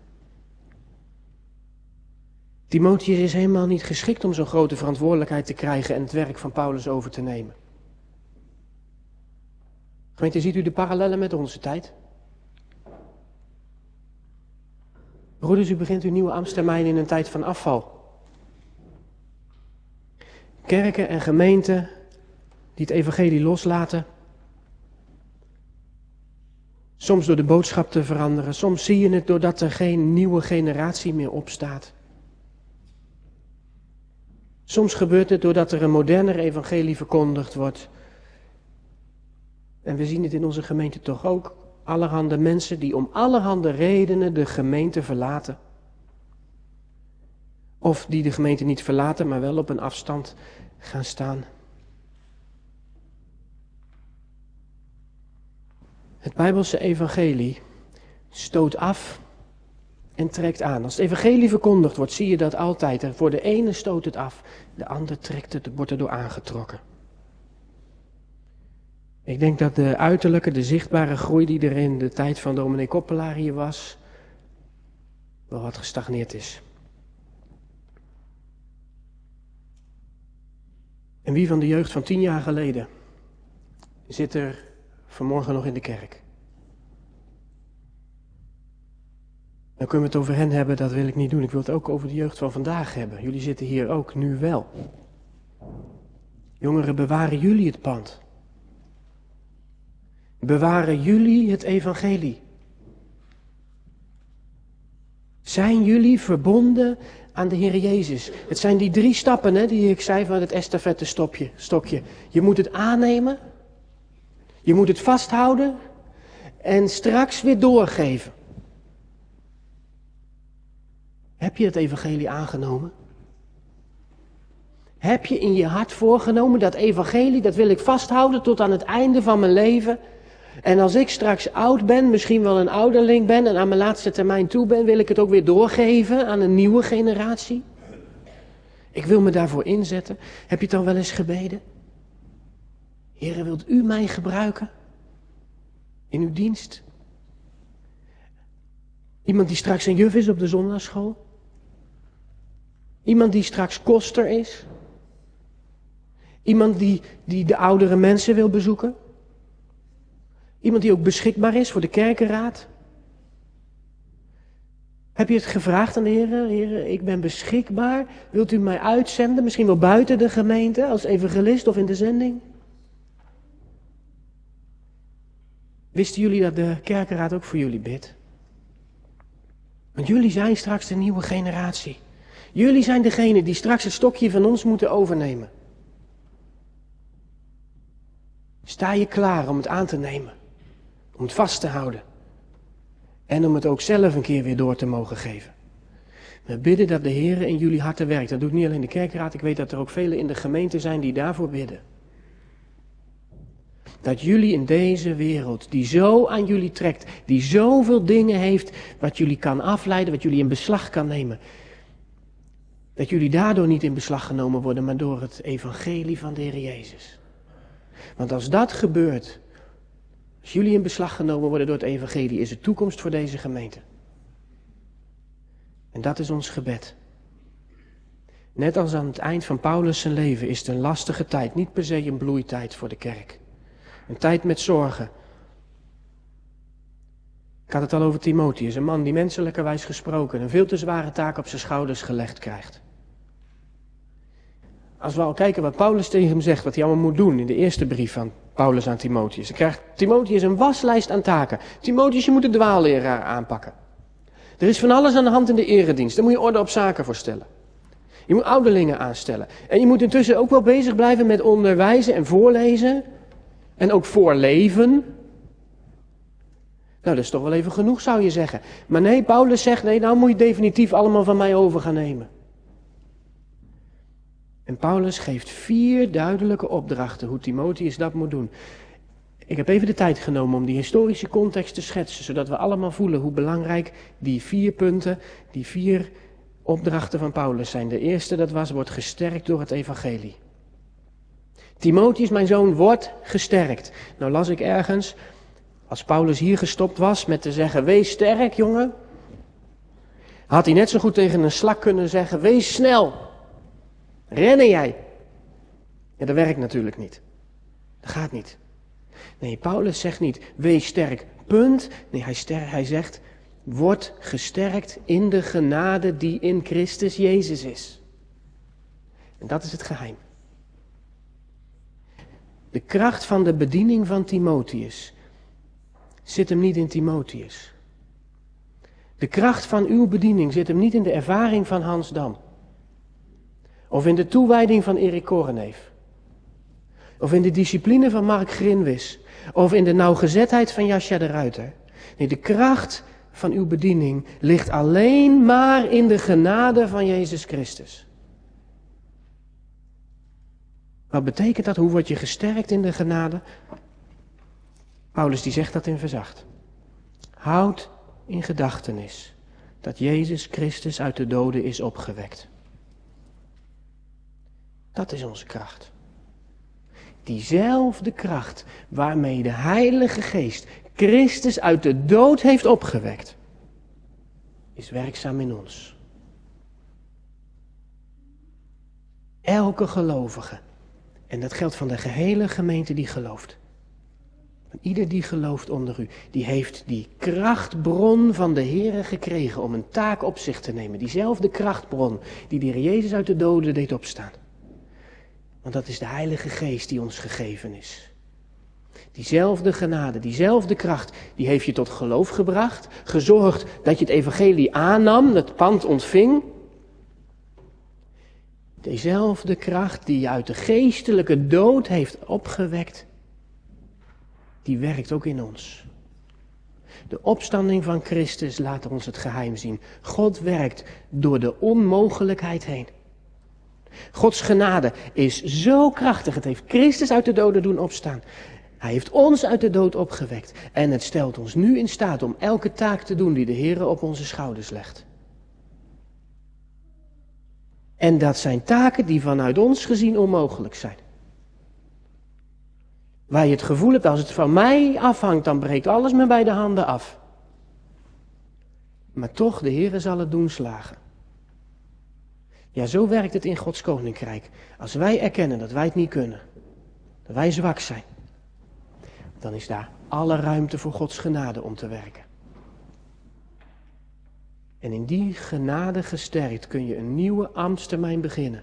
Timotheus is helemaal niet geschikt om zo'n grote verantwoordelijkheid te krijgen en het werk van Paulus over te nemen. Gemeente, ziet u de parallellen met onze tijd? Broeders, u begint uw nieuwe ambtstermijn in een tijd van afval. Kerken en gemeenten die het evangelie loslaten. Soms door de boodschap te veranderen, soms zie je het doordat er geen nieuwe generatie meer opstaat. Soms gebeurt het doordat er een moderner evangelie verkondigd wordt. En we zien het in onze gemeente toch ook. Allerhande mensen die om allerhande redenen de gemeente verlaten. Of die de gemeente niet verlaten, maar wel op een afstand gaan staan. Het Bijbelse evangelie stoot af en trekt aan. Als het evangelie verkondigd wordt, zie je dat altijd. En voor de ene stoot het af, de ander trekt het, wordt erdoor aangetrokken. Ik denk dat de uiterlijke, de zichtbare groei die er in de tijd van dominee Koppelaar hier was, wel wat gestagneerd is. En wie van de jeugd van tien jaar geleden zit er vanmorgen nog in de kerk? Dan kunnen we het over hen hebben, dat wil ik niet doen. Ik wil het ook over de jeugd van vandaag hebben. Jullie zitten hier ook, nu wel. Jongeren, bewaren jullie het pand? Bewaren jullie het evangelie? Zijn jullie verbonden aan de Heer Jezus? Het zijn die drie stappen hè, die ik zei van het estafette stokje, stokje. Je moet het aannemen, je moet het vasthouden en straks weer doorgeven. Heb je het evangelie aangenomen? Heb je in je hart voorgenomen dat evangelie, dat wil ik vasthouden tot aan het einde van mijn leven? En als ik straks oud ben, misschien wel een ouderling ben en aan mijn laatste termijn toe ben, wil ik het ook weer doorgeven aan een nieuwe generatie? Ik wil me daarvoor inzetten. Heb je het dan wel eens gebeden? Heere, wilt u mij gebruiken in uw dienst? Iemand die straks een juf is op de zondagsschool? Iemand die straks koster is? Iemand die, die de oudere mensen wil bezoeken? Iemand die ook beschikbaar is voor de kerkenraad? Heb je het gevraagd aan de Heer? Heer, ik ben beschikbaar. Wilt u mij uitzenden? Misschien wel buiten de gemeente, als evangelist of in de zending? Wisten jullie dat de kerkenraad ook voor jullie bidt? Want jullie zijn straks de nieuwe generatie. Jullie zijn degene die straks het stokje van ons moeten overnemen. Sta je klaar om het aan te nemen? Om het vast te houden? En om het ook zelf een keer weer door te mogen geven. We bidden dat de Heer in jullie harten werkt. Dat doet niet alleen de kerkraad. Ik weet dat er ook velen in de gemeente zijn die daarvoor bidden. Dat jullie in deze wereld, die zo aan jullie trekt, die zoveel dingen heeft, wat jullie kan afleiden, wat jullie in beslag kan nemen. Dat jullie daardoor niet in beslag genomen worden, maar door het evangelie van de Heer Jezus. Want als dat gebeurt, als jullie in beslag genomen worden door het evangelie, is er toekomst voor deze gemeente. En dat is ons gebed. Net als aan het eind van Paulus zijn leven is het een lastige tijd, niet per se een bloeitijd voor de kerk. Een tijd met zorgen. Ik had het al over Timotheus, een man die menselijkerwijs gesproken een veel te zware taak op zijn schouders gelegd krijgt. Als we al kijken wat Paulus tegen hem zegt, wat hij allemaal moet doen in de eerste brief van Paulus aan Timotheus. Dan krijgt Timotheus een waslijst aan taken. Timotheus, je moet de dwaalleraar aanpakken. Er is van alles aan de hand in de eredienst, daar moet je orde op zaken voor stellen. Je moet ouderlingen aanstellen. En je moet intussen ook wel bezig blijven met onderwijzen en voorlezen. En ook voorleven. Nou, dat is toch wel even genoeg, zou je zeggen. Maar nee, Paulus zegt, nee, nou moet je definitief allemaal van mij over gaan nemen. En Paulus geeft vier duidelijke opdrachten hoe Timotheus dat moet doen. Ik heb even de tijd genomen om die historische context te schetsen, zodat we allemaal voelen hoe belangrijk die vier punten, die vier opdrachten van Paulus zijn. De eerste, dat was, wordt gesterkt door het evangelie. Timotheus, mijn zoon, wordt gesterkt. Nou las ik ergens, als Paulus hier gestopt was met te zeggen, wees sterk, jongen, had hij net zo goed tegen een slak kunnen zeggen, wees snel, rennen jij. Ja, dat werkt natuurlijk niet. Dat gaat niet. Nee, Paulus zegt niet, wees sterk, punt. Nee, hij, ster- hij zegt, word gesterkt in de genade die in Christus Jezus is. En dat is het geheim. De kracht van de bediening van Timotheus zit hem niet in Timotheus. De kracht van uw bediening zit hem niet in de ervaring van Hans Dam. Of in de toewijding van Erik Koreneef. Of in de discipline van Mark Grinwis. Of in de nauwgezetheid van Jascha de Ruiter. Nee, de kracht van uw bediening ligt alleen maar in de genade van Jezus Christus. Wat betekent dat? Hoe word je gesterkt in de genade? Paulus die zegt dat in vers acht. Houd in gedachtenis dat Jezus Christus uit de doden is opgewekt. Dat is onze kracht. Diezelfde kracht waarmee de Heilige Geest Christus uit de dood heeft opgewekt, is werkzaam in ons. Elke gelovige, en dat geldt van de gehele gemeente die gelooft. Ieder die gelooft onder u, die heeft die krachtbron van de Heere gekregen om een taak op zich te nemen. Diezelfde krachtbron die de Heer Jezus uit de doden deed opstaan. Want dat is de Heilige Geest die ons gegeven is. Diezelfde genade, diezelfde kracht, die heeft je tot geloof gebracht. Gezorgd dat je het evangelie aannam, het pand ontving. Dezelfde kracht die je uit de geestelijke dood heeft opgewekt, die werkt ook in ons. De opstanding van Christus laat ons het geheim zien. God werkt door de onmogelijkheid heen. Gods genade is zo krachtig. Het heeft Christus uit de doden doen opstaan. Hij heeft ons uit de dood opgewekt. En het stelt ons nu in staat om elke taak te doen die de Heer op onze schouders legt. En dat zijn taken die vanuit ons gezien onmogelijk zijn. Waar je het gevoel hebt, als het van mij afhangt, dan breekt alles me bij de handen af. Maar toch, de Heer zal het doen slagen. Ja, zo werkt het in Gods koninkrijk. Als wij erkennen dat wij het niet kunnen, dat wij zwak zijn, dan is daar alle ruimte voor Gods genade om te werken. En in die genade gesterkt kun je een nieuwe ambtstermijn beginnen.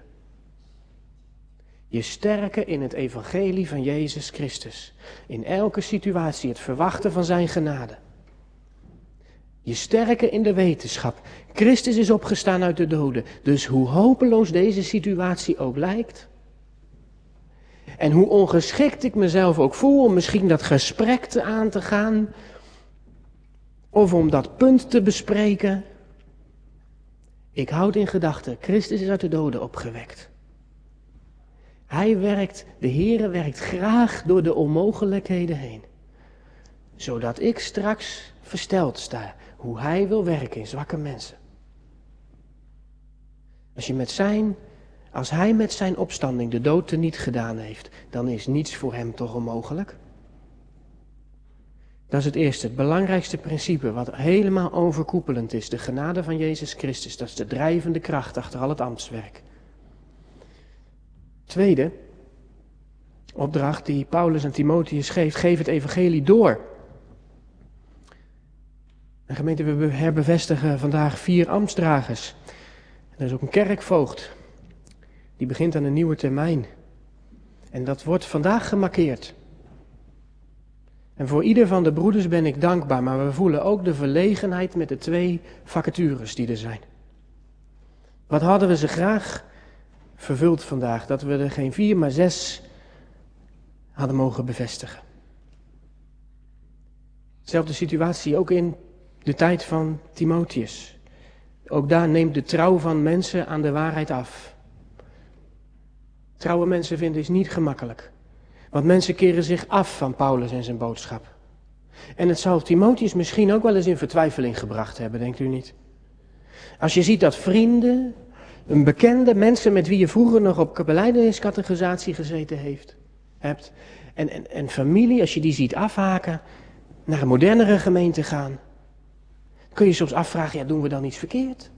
Je sterken in het evangelie van Jezus Christus. In elke situatie het verwachten van zijn genade. Je sterken in de wetenschap. Christus is opgestaan uit de doden. Dus hoe hopeloos deze situatie ook lijkt. En hoe ongeschikt ik mezelf ook voel om misschien dat gesprek te aan te gaan. of om dat punt te bespreken. Ik houd in gedachten, Christus is uit de doden opgewekt. Hij werkt, de Heere werkt graag door de onmogelijkheden heen. Zodat ik straks versteld sta hoe Hij wil werken in zwakke mensen. Als je met zijn, als Hij met zijn opstanding de dood teniet gedaan heeft, dan is niets voor Hem toch onmogelijk? Dat is het eerste, het belangrijkste principe wat helemaal overkoepelend is. De genade van Jezus Christus, dat is de drijvende kracht achter al het ambtswerk. Tweede opdracht die Paulus aan Timotheus geeft, geef het evangelie door. En gemeente, we herbevestigen vandaag vier ambtsdragers. Er is ook een kerkvoogd, die begint aan een nieuwe termijn. En dat wordt vandaag gemarkeerd. En voor ieder van de broeders ben ik dankbaar, maar we voelen ook de verlegenheid met de twee vacatures die er zijn. Wat hadden we ze graag vervuld vandaag, dat we er geen vier, maar zes hadden mogen bevestigen. Zelfde situatie ook in de tijd van Timotheus. Ook daar neemt de trouw van mensen aan de waarheid af. Trouwe mensen vinden is niet gemakkelijk. Want mensen keren zich af van Paulus en zijn boodschap. En het zal Timotheus misschien ook wel eens in vertwijfeling gebracht hebben, denkt u niet? Als je ziet dat vrienden, een bekende, mensen met wie je vroeger nog op belijdeniscategorisatie gezeten heeft, hebt, en, en, en familie, als je die ziet afhaken, naar een modernere gemeente gaan, kun je soms afvragen, ja, doen we dan iets verkeerd?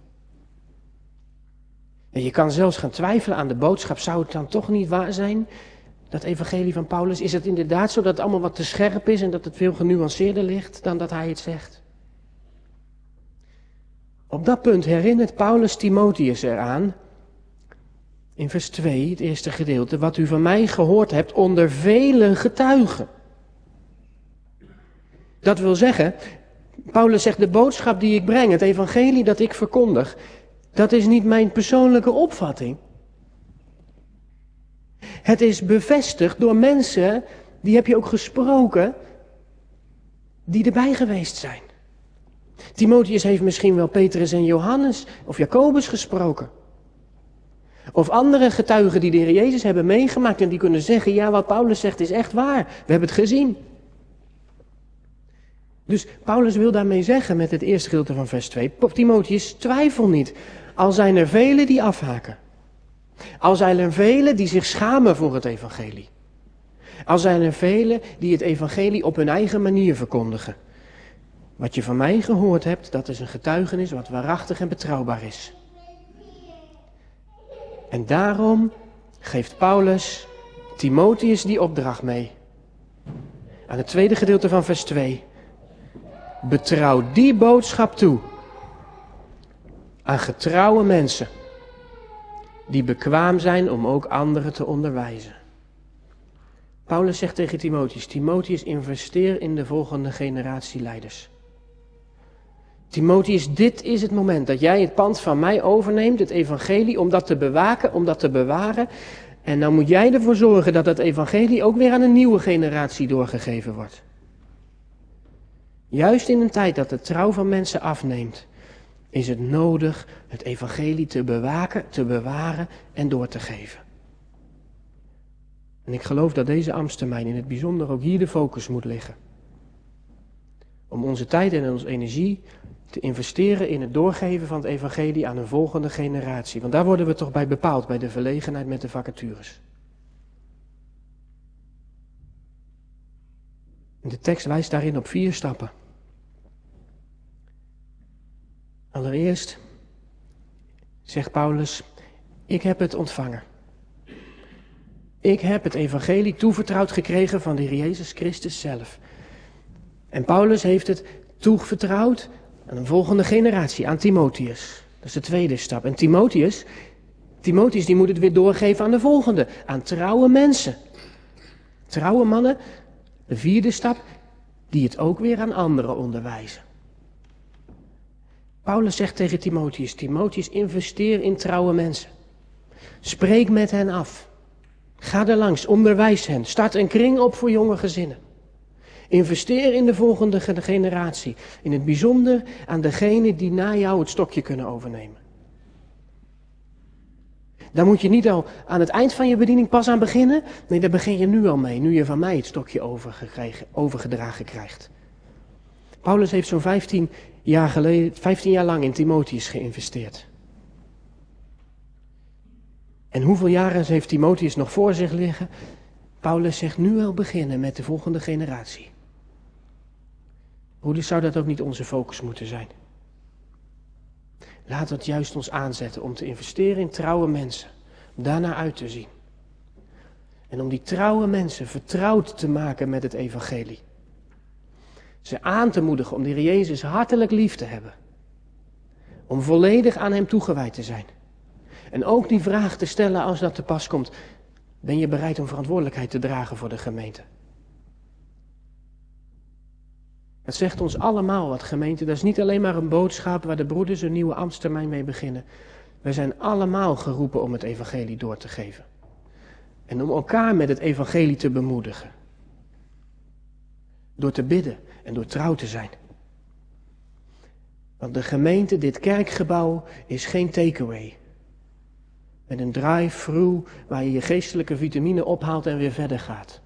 En je kan zelfs gaan twijfelen aan de boodschap, zou het dan toch niet waar zijn? Dat evangelie van Paulus, is het inderdaad zo dat het allemaal wat te scherp is en dat het veel genuanceerder ligt dan dat hij het zegt? Op dat punt herinnert Paulus Timotheus eraan, in vers twee, het eerste gedeelte, wat u van mij gehoord hebt onder vele getuigen. Dat wil zeggen, Paulus zegt, de boodschap die ik breng, het evangelie dat ik verkondig, dat is niet mijn persoonlijke opvatting. Het is bevestigd door mensen, die heb je ook gesproken, die erbij geweest zijn. Timotheus heeft misschien wel Petrus en Johannes of Jacobus gesproken. Of andere getuigen die de Heer Jezus hebben meegemaakt en die kunnen zeggen, ja, wat Paulus zegt is echt waar, we hebben het gezien. Dus Paulus wil daarmee zeggen met het eerste gedeelte van vers twee, Timotheus, twijfel niet, al zijn er velen die afhaken. Al zijn er velen die zich schamen voor het evangelie. Al zijn er velen die het evangelie op hun eigen manier verkondigen. Wat je van mij gehoord hebt, dat is een getuigenis wat waarachtig en betrouwbaar is. En daarom geeft Paulus Timotheus die opdracht mee. Aan het tweede gedeelte van vers twee. Betrouw die boodschap toe aan getrouwe mensen die bekwaam zijn om ook anderen te onderwijzen. Paulus zegt tegen Timotheus, Timotheus, investeer in de volgende generatie leiders. Timotheus, dit is het moment dat jij het pand van mij overneemt, het evangelie, om dat te bewaken, om dat te bewaren. En nou moet jij ervoor zorgen dat het evangelie ook weer aan een nieuwe generatie doorgegeven wordt. Juist in een tijd dat de trouw van mensen afneemt, is het nodig het evangelie te bewaken, te bewaren en door te geven. En ik geloof dat deze ambtstermijn in het bijzonder ook hier de focus moet liggen. Om onze tijd en onze energie te investeren in het doorgeven van het evangelie aan een volgende generatie. Want daar worden we toch bij bepaald, bij de verlegenheid met de vacatures. De tekst wijst daarin op vier stappen. Allereerst zegt Paulus, ik heb het ontvangen. Ik heb het evangelie toevertrouwd gekregen van de Heer Jezus Christus zelf. En Paulus heeft het toevertrouwd aan een volgende generatie, aan Timotheus. Dat is de tweede stap. En Timotheus, Timotheus die moet het weer doorgeven aan de volgende, aan trouwe mensen. Trouwe mannen, de vierde stap, die het ook weer aan anderen onderwijzen. Paulus zegt tegen Timotheus, Timotheus, investeer in trouwe mensen. Spreek met hen af. Ga er langs, onderwijs hen. Start een kring op voor jonge gezinnen. Investeer in de volgende generatie. In het bijzonder aan degenen die na jou het stokje kunnen overnemen. Daar moet je niet al aan het eind van je bediening pas aan beginnen. Nee, daar begin je nu al mee, nu je van mij het stokje overgedragen krijgt. Paulus heeft zo'n vijftien jaar geleden, vijftien jaar lang in Timotheus geïnvesteerd. En hoeveel jaren heeft Timotheus nog voor zich liggen? Paulus zegt nu al beginnen met de volgende generatie. Broeders, zou dat ook niet onze focus moeten zijn? Laat het juist ons aanzetten om te investeren in trouwe mensen. Om daarnaar uit te zien. En om die trouwe mensen vertrouwd te maken met het evangelie. Ze aan te moedigen om de Heer Jezus hartelijk lief te hebben. Om volledig aan hem toegewijd te zijn. En ook die vraag te stellen als dat te pas komt. Ben je bereid om verantwoordelijkheid te dragen voor de gemeente? Het zegt ons allemaal wat, gemeente. Dat is niet alleen maar een boodschap waar de broeders een nieuwe ambtstermijn mee beginnen. Wij zijn allemaal geroepen om het evangelie door te geven. En om elkaar met het evangelie te bemoedigen. Door te bidden en door trouw te zijn. Want de gemeente, dit kerkgebouw, is geen takeaway. Met een drive-thru waar je je geestelijke vitamine ophaalt en weer verder gaat.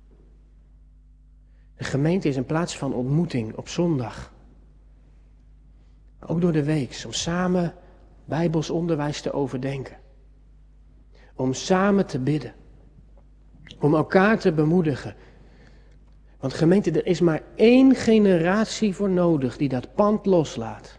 De gemeente is een plaats van ontmoeting op zondag. Ook door de week, om samen Bijbels onderwijs te overdenken. Om samen te bidden. Om elkaar te bemoedigen. Want gemeente, er is maar één generatie voor nodig die dat pand loslaat.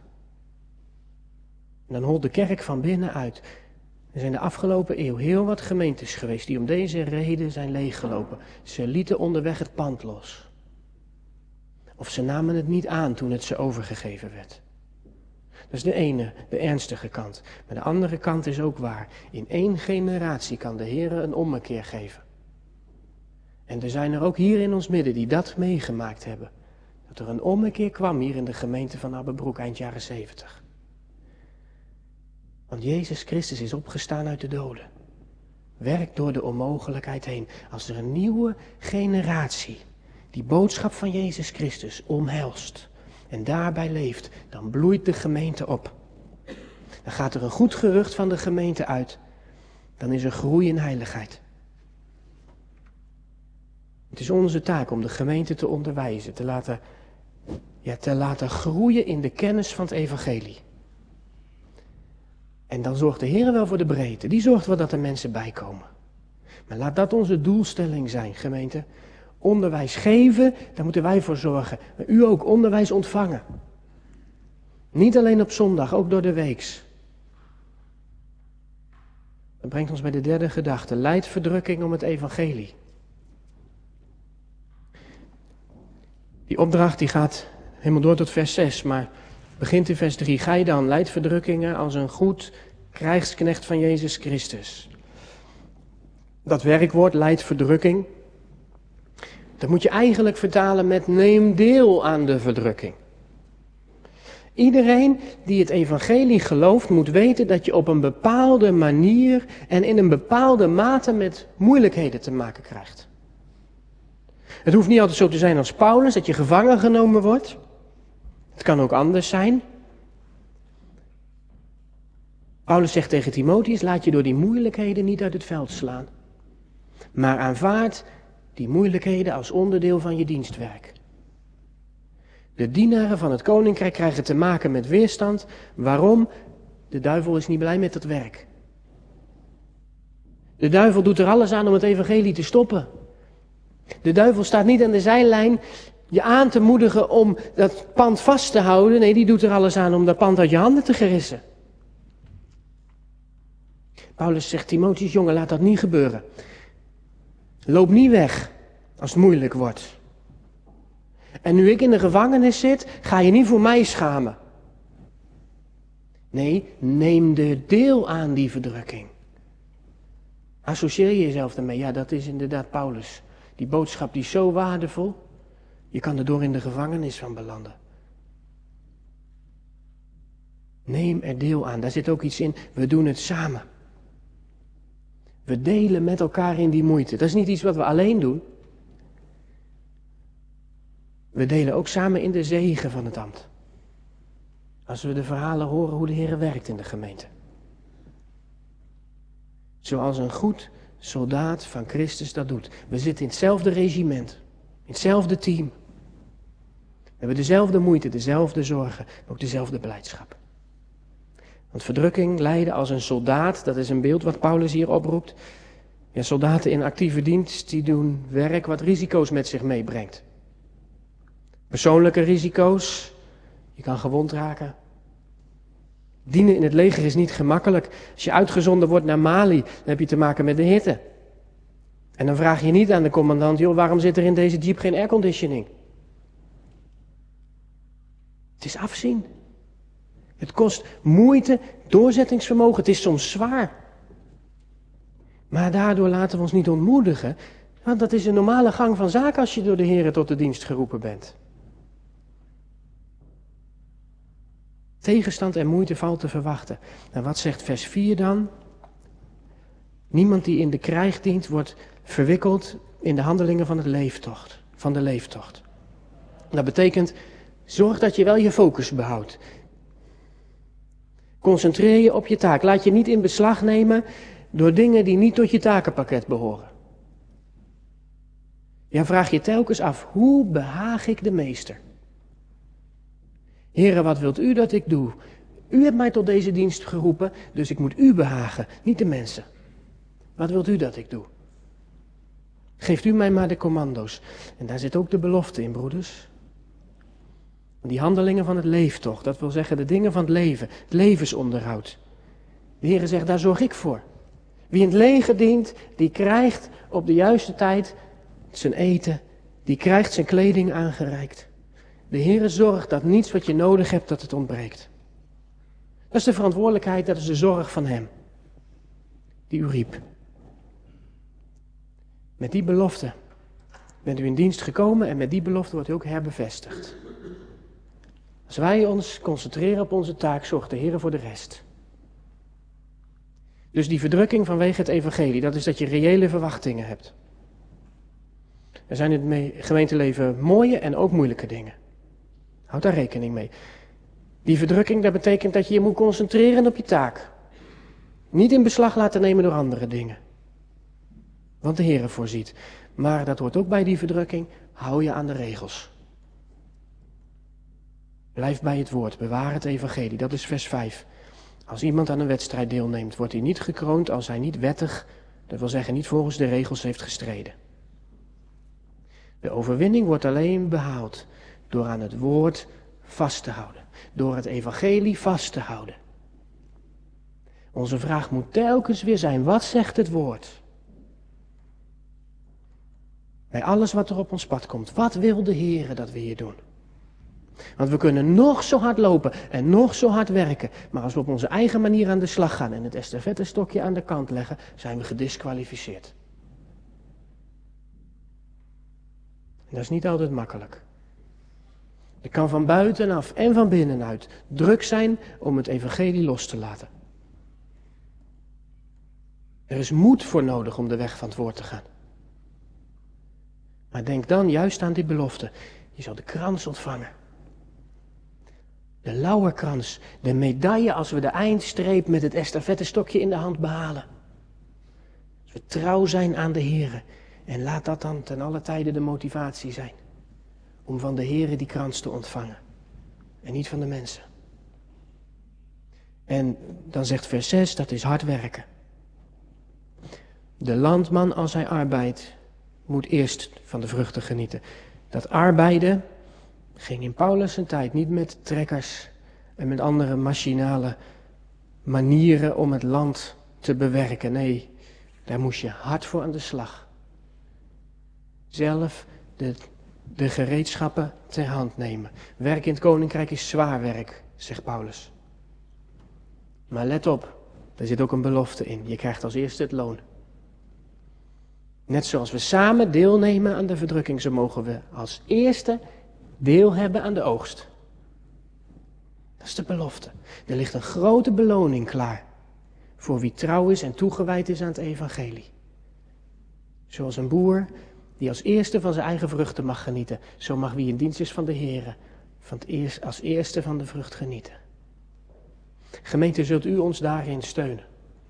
En dan holt de kerk van binnenuit. Er zijn de afgelopen eeuw heel wat gemeentes geweest die om deze reden zijn leeggelopen. Ze lieten onderweg het pand los. Of ze namen het niet aan toen het ze overgegeven werd. Dat is de ene, de ernstige kant. Maar de andere kant is ook waar. In één generatie kan de Heer een ommekeer geven. En er zijn er ook hier in ons midden die dat meegemaakt hebben. Dat er een ommekeer kwam hier in de gemeente van Abbebroek eind jaren zeventig. Want Jezus Christus is opgestaan uit de doden. Werkt door de onmogelijkheid heen. Als er een nieuwe generatie die boodschap van Jezus Christus omhelst en daarbij leeft, dan bloeit de gemeente op. Dan gaat er een goed gerucht van de gemeente uit. Dan is er groei in heiligheid. Het is onze taak om de gemeente te onderwijzen, te laten, ja, te laten groeien in de kennis van het evangelie. En dan zorgt de Heer wel voor de breedte. Die zorgt wel dat er mensen bijkomen. Maar laat dat onze doelstelling zijn, gemeente. Onderwijs geven, daar moeten wij voor zorgen. Maar u ook onderwijs ontvangen. Niet alleen op zondag, ook door de weeks. Dat brengt ons bij de derde gedachte. Lijdt verdrukking om het evangelie. Die opdracht die gaat helemaal door tot vers zes, maar begint in vers drie. Gij dan, lijdt verdrukkingen als een goed krijgsknecht van Jezus Christus. Dat werkwoord, lijdt verdrukking, dat moet je eigenlijk vertalen met neem deel aan de verdrukking. Iedereen die het evangelie gelooft moet weten dat je op een bepaalde manier en in een bepaalde mate met moeilijkheden te maken krijgt. Het hoeft niet altijd zo te zijn als Paulus, dat je gevangen genomen wordt. Het kan ook anders zijn. Paulus zegt tegen Timotheus, laat je door die moeilijkheden niet uit het veld slaan. Maar aanvaard die moeilijkheden als onderdeel van je dienstwerk. De dienaren van het koninkrijk krijgen te maken met weerstand. Waarom? De duivel is niet blij met dat werk. De duivel doet er alles aan om het evangelie te stoppen. De duivel staat niet aan de zijlijn je aan te moedigen om dat pand vast te houden. Nee, die doet er alles aan om dat pand uit je handen te gerissen. Paulus zegt, Timotheus, jongen, laat dat niet gebeuren. Loop niet weg als het moeilijk wordt. En nu ik in de gevangenis zit, ga je niet voor mij schamen. Nee, neem er deel aan die verdrukking. Associeer je jezelf ermee. Ja, dat is inderdaad Paulus. Die boodschap die is zo waardevol. Je kan er door in de gevangenis van belanden. Neem er deel aan. Daar zit ook iets in. We doen het samen. We delen met elkaar in die moeite. Dat is niet iets wat we alleen doen. We delen ook samen in de zegen van het ambt. Als we de verhalen horen hoe de Heer werkt in de gemeente. Zoals een goed soldaat van Christus dat doet. We zitten in hetzelfde regiment, in hetzelfde team. We hebben dezelfde moeite, dezelfde zorgen, maar ook dezelfde blijdschap. Want verdrukking, lijden als een soldaat, dat is een beeld wat Paulus hier oproept. Ja, soldaten in actieve dienst, die doen werk wat risico's met zich meebrengt. Persoonlijke risico's, je kan gewond raken. Dienen in het leger is niet gemakkelijk. Als je uitgezonden wordt naar Mali, dan heb je te maken met de hitte. En dan vraag je niet aan de commandant, joh, waarom zit er in deze jeep geen airconditioning? Het is afzien. Het kost moeite, doorzettingsvermogen, het is soms zwaar. Maar daardoor laten we ons niet ontmoedigen, want dat is een normale gang van zaken als je door de Heer tot de dienst geroepen bent. Tegenstand en moeite valt te verwachten. En wat zegt vers vier dan? Niemand die in de krijg dient wordt verwikkeld in de handelingen van, het leeftocht, van de leeftocht. Dat betekent, zorg dat je wel je focus behoudt. Concentreer je op je taak. Laat je niet in beslag nemen door dingen die niet tot je takenpakket behoren. Ja, vraag je telkens af, hoe behaag ik de meester? Heere, wat wilt u dat ik doe? U hebt mij tot deze dienst geroepen, dus ik moet u behagen, niet de mensen. Wat wilt u dat ik doe? Geeft u mij maar de commando's. En daar zit ook de belofte in, broeders. Die handelingen van het leeftocht, dat wil zeggen de dingen van het leven, het levensonderhoud. De Heere zegt, daar zorg ik voor. Wie in het leger dient, die krijgt op de juiste tijd zijn eten, die krijgt zijn kleding aangereikt. De Heere zorgt dat niets wat je nodig hebt, dat het ontbreekt. Dat is de verantwoordelijkheid, dat is de zorg van Hem, die u riep. Met die belofte bent u in dienst gekomen en met die belofte wordt u ook herbevestigd. Als wij ons concentreren op onze taak, zorgt de Heer voor de rest. Dus die verdrukking vanwege het evangelie, dat is dat je reële verwachtingen hebt. Er zijn in het gemeenteleven mooie en ook moeilijke dingen. Houd daar rekening mee. Die verdrukking, dat betekent dat je je moet concentreren op je taak. Niet in beslag laten nemen door andere dingen. Want de Heer voorziet. Maar dat hoort ook bij die verdrukking, hou je aan de regels. Blijf bij het woord, bewaar het evangelie, dat is vers vijf. Als iemand aan een wedstrijd deelneemt, wordt hij niet gekroond als hij niet wettig, dat wil zeggen niet volgens de regels heeft gestreden. De overwinning wordt alleen behaald door aan het woord vast te houden, door het evangelie vast te houden. Onze vraag moet telkens weer zijn, wat zegt het woord? Bij alles wat er op ons pad komt, wat wil de Heer dat we hier doen? Want we kunnen nog zo hard lopen en nog zo hard werken, maar als we op onze eigen manier aan de slag gaan en het estafettestokje aan de kant leggen, zijn we gediskwalificeerd. En dat is niet altijd makkelijk. Er kan van buitenaf en van binnenuit druk zijn om het evangelie los te laten. Er is moed voor nodig om de weg van het woord te gaan. Maar denk dan juist aan die belofte. Je zal de krans ontvangen. De lauwerkrans, de medaille als we de eindstreep met het estafettestokje in de hand behalen. Als we trouw zijn aan de Here. En laat dat dan ten alle tijde de motivatie zijn. Om van de Here die krans te ontvangen. En niet van de mensen. En dan zegt vers zes, dat is hard werken. De landman als hij arbeidt, moet eerst van de vruchten genieten. Dat arbeiden ging in Paulus' zijn tijd niet met trekkers en met andere machinale manieren om het land te bewerken. Nee, daar moest je hard voor aan de slag. Zelf de, de gereedschappen ter hand nemen. Werk in het koninkrijk is zwaar werk, zegt Paulus. Maar let op, er zit ook een belofte in. Je krijgt als eerste het loon. Net zoals we samen deelnemen aan de verdrukking, zo mogen we als eerste deel hebben aan de oogst. Dat is de belofte. Er ligt een grote beloning klaar voor wie trouw is en toegewijd is aan het evangelie. Zoals een boer die als eerste van zijn eigen vruchten mag genieten. Zo mag wie in dienst is van de Heere van het eerst, als eerste van de vrucht genieten. Gemeente, zult u ons daarin steunen?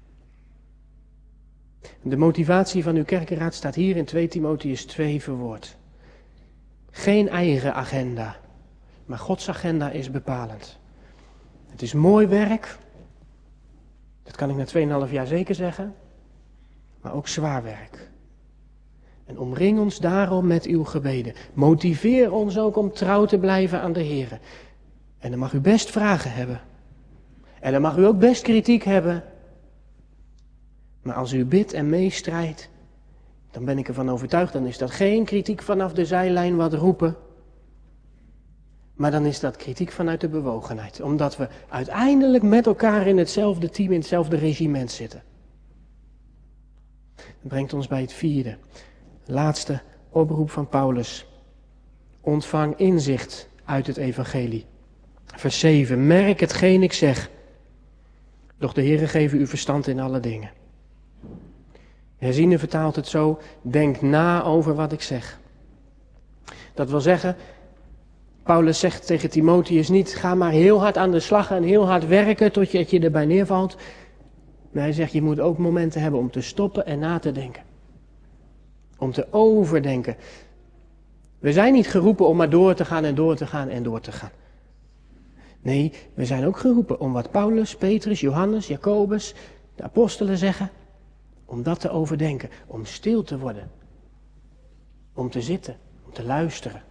De motivatie van uw kerkenraad staat hier in twee Timotheüs twee verwoord. Geen eigen agenda, maar Gods agenda is bepalend. Het is mooi werk, dat kan ik na tweeënhalf jaar zeker zeggen, maar ook zwaar werk. En omring ons daarom met uw gebeden. Motiveer ons ook om trouw te blijven aan de Heer. En dan mag u best vragen hebben. En dan mag u ook best kritiek hebben. Maar als u bidt en meestrijdt, dan ben ik ervan overtuigd, dan is dat geen kritiek vanaf de zijlijn wat roepen. Maar dan is dat kritiek vanuit de bewogenheid. Omdat we uiteindelijk met elkaar in hetzelfde team, in hetzelfde regiment zitten. Dat brengt ons bij het vierde. Laatste oproep van Paulus. Ontvang inzicht uit het evangelie. Vers zeven. Merk hetgeen ik zeg. Doch de Heere geven u verstand in alle dingen. Herziene vertaalt het zo. Denk na over wat ik zeg. Dat wil zeggen, Paulus zegt tegen Timotheus niet, ga maar heel hard aan de slag en heel hard werken tot je, je erbij neervalt. Maar hij zegt, je moet ook momenten hebben om te stoppen en na te denken. Om te overdenken. We zijn niet geroepen om maar door te gaan en door te gaan en door te gaan. Nee, we zijn ook geroepen om wat Paulus, Petrus, Johannes, Jacobus, de apostelen zeggen, om dat te overdenken. Om stil te worden. Om te zitten, om te luisteren.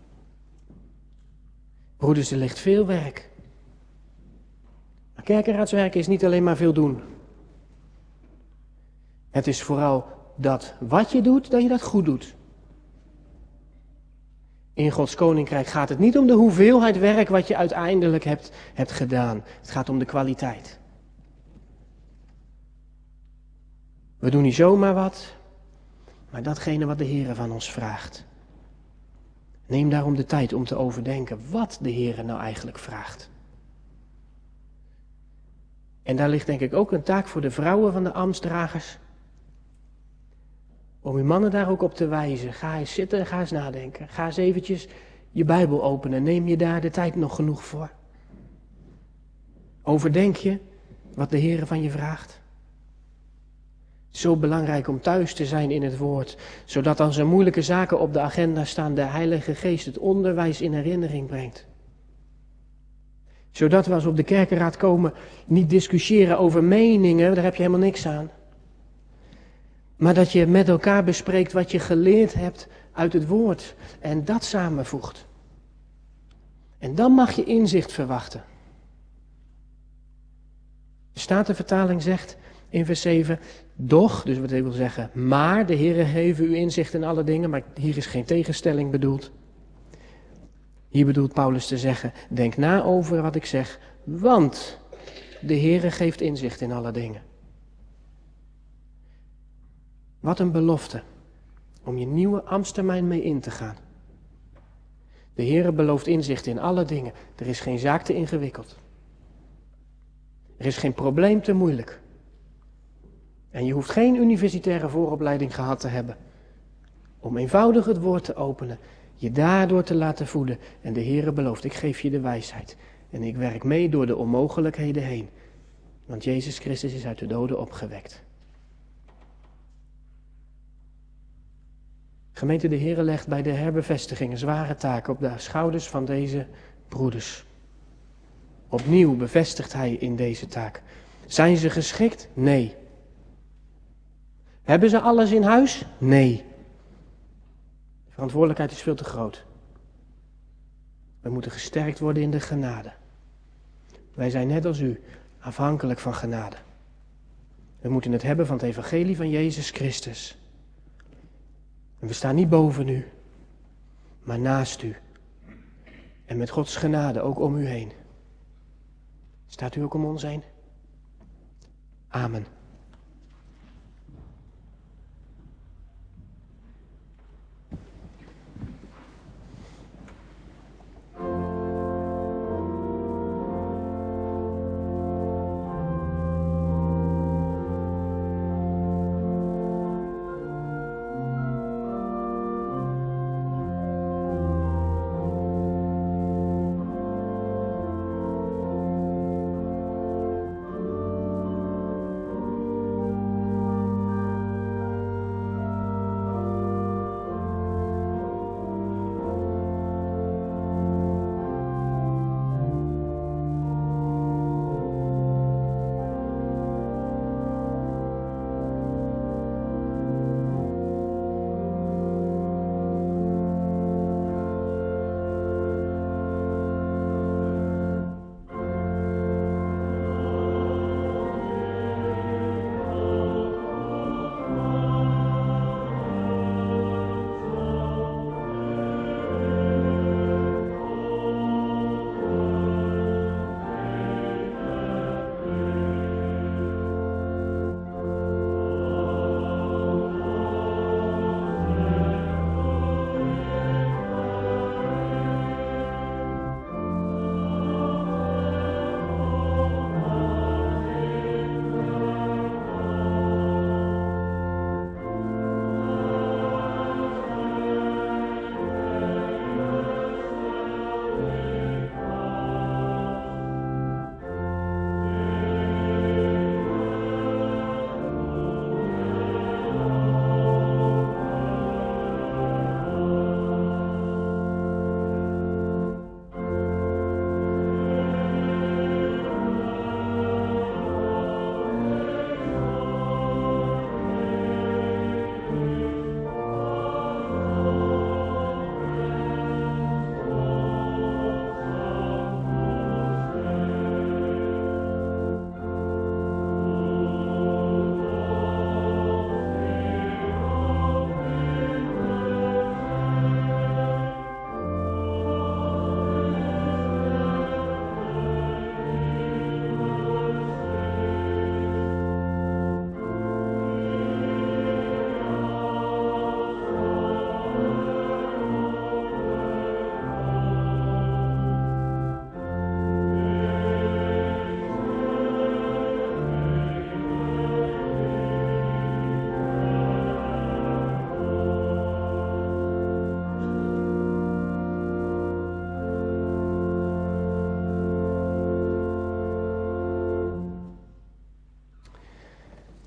Broeders, er ligt veel werk. Maar kerkenraadswerk is niet alleen maar veel doen. Het is vooral dat wat je doet, dat je dat goed doet. In Gods koninkrijk gaat het niet om de hoeveelheid werk wat je uiteindelijk hebt, hebt gedaan. Het gaat om de kwaliteit. We doen niet zomaar wat, maar datgene wat de Heer van ons vraagt. Neem daarom de tijd om te overdenken wat de Heer nou eigenlijk vraagt. En daar ligt denk ik ook een taak voor de vrouwen van de ambtsdragers. Om uw mannen daar ook op te wijzen. Ga eens zitten en ga eens nadenken. Ga eens eventjes je Bijbel openen. Neem je daar de tijd nog genoeg voor? Overdenk je wat de Heer van je vraagt? Zo belangrijk om thuis te zijn in het woord. Zodat als er moeilijke zaken op de agenda staan, de Heilige Geest het onderwijs in herinnering brengt. Zodat we als we op de kerkenraad komen niet discussiëren over meningen, daar heb je helemaal niks aan. Maar dat je met elkaar bespreekt wat je geleerd hebt uit het woord. En dat samenvoegt. En dan mag je inzicht verwachten. De Statenvertaling zegt in vers zeven, doch, dus wat wil zeggen, maar de Heere geven u inzicht in alle dingen, maar hier is geen tegenstelling bedoeld. Hier bedoelt Paulus te zeggen, denk na over wat ik zeg, want de Heere geeft inzicht in alle dingen. Wat een belofte om je nieuwe ambtstermijn mee in te gaan. De Heere belooft inzicht in alle dingen. Er is geen zaak te ingewikkeld. Er is geen probleem te moeilijk. En je hoeft geen universitaire vooropleiding gehad te hebben. Om eenvoudig het woord te openen, je daardoor te laten voeden. En de Heere belooft, ik geef je de wijsheid. En ik werk mee door de onmogelijkheden heen. Want Jezus Christus is uit de doden opgewekt. Gemeente, de Heere legt bij de herbevestiging een zware taak op de schouders van deze broeders. Opnieuw bevestigt hij in deze taak. Zijn ze geschikt? Nee. Hebben ze alles in huis? Nee. De verantwoordelijkheid is veel te groot. We moeten gesterkt worden in de genade. Wij zijn net als u afhankelijk van genade. We moeten het hebben van het evangelie van Jezus Christus. En we staan niet boven u, maar naast u. En met Gods genade ook om u heen. Staat u ook om ons heen? Amen.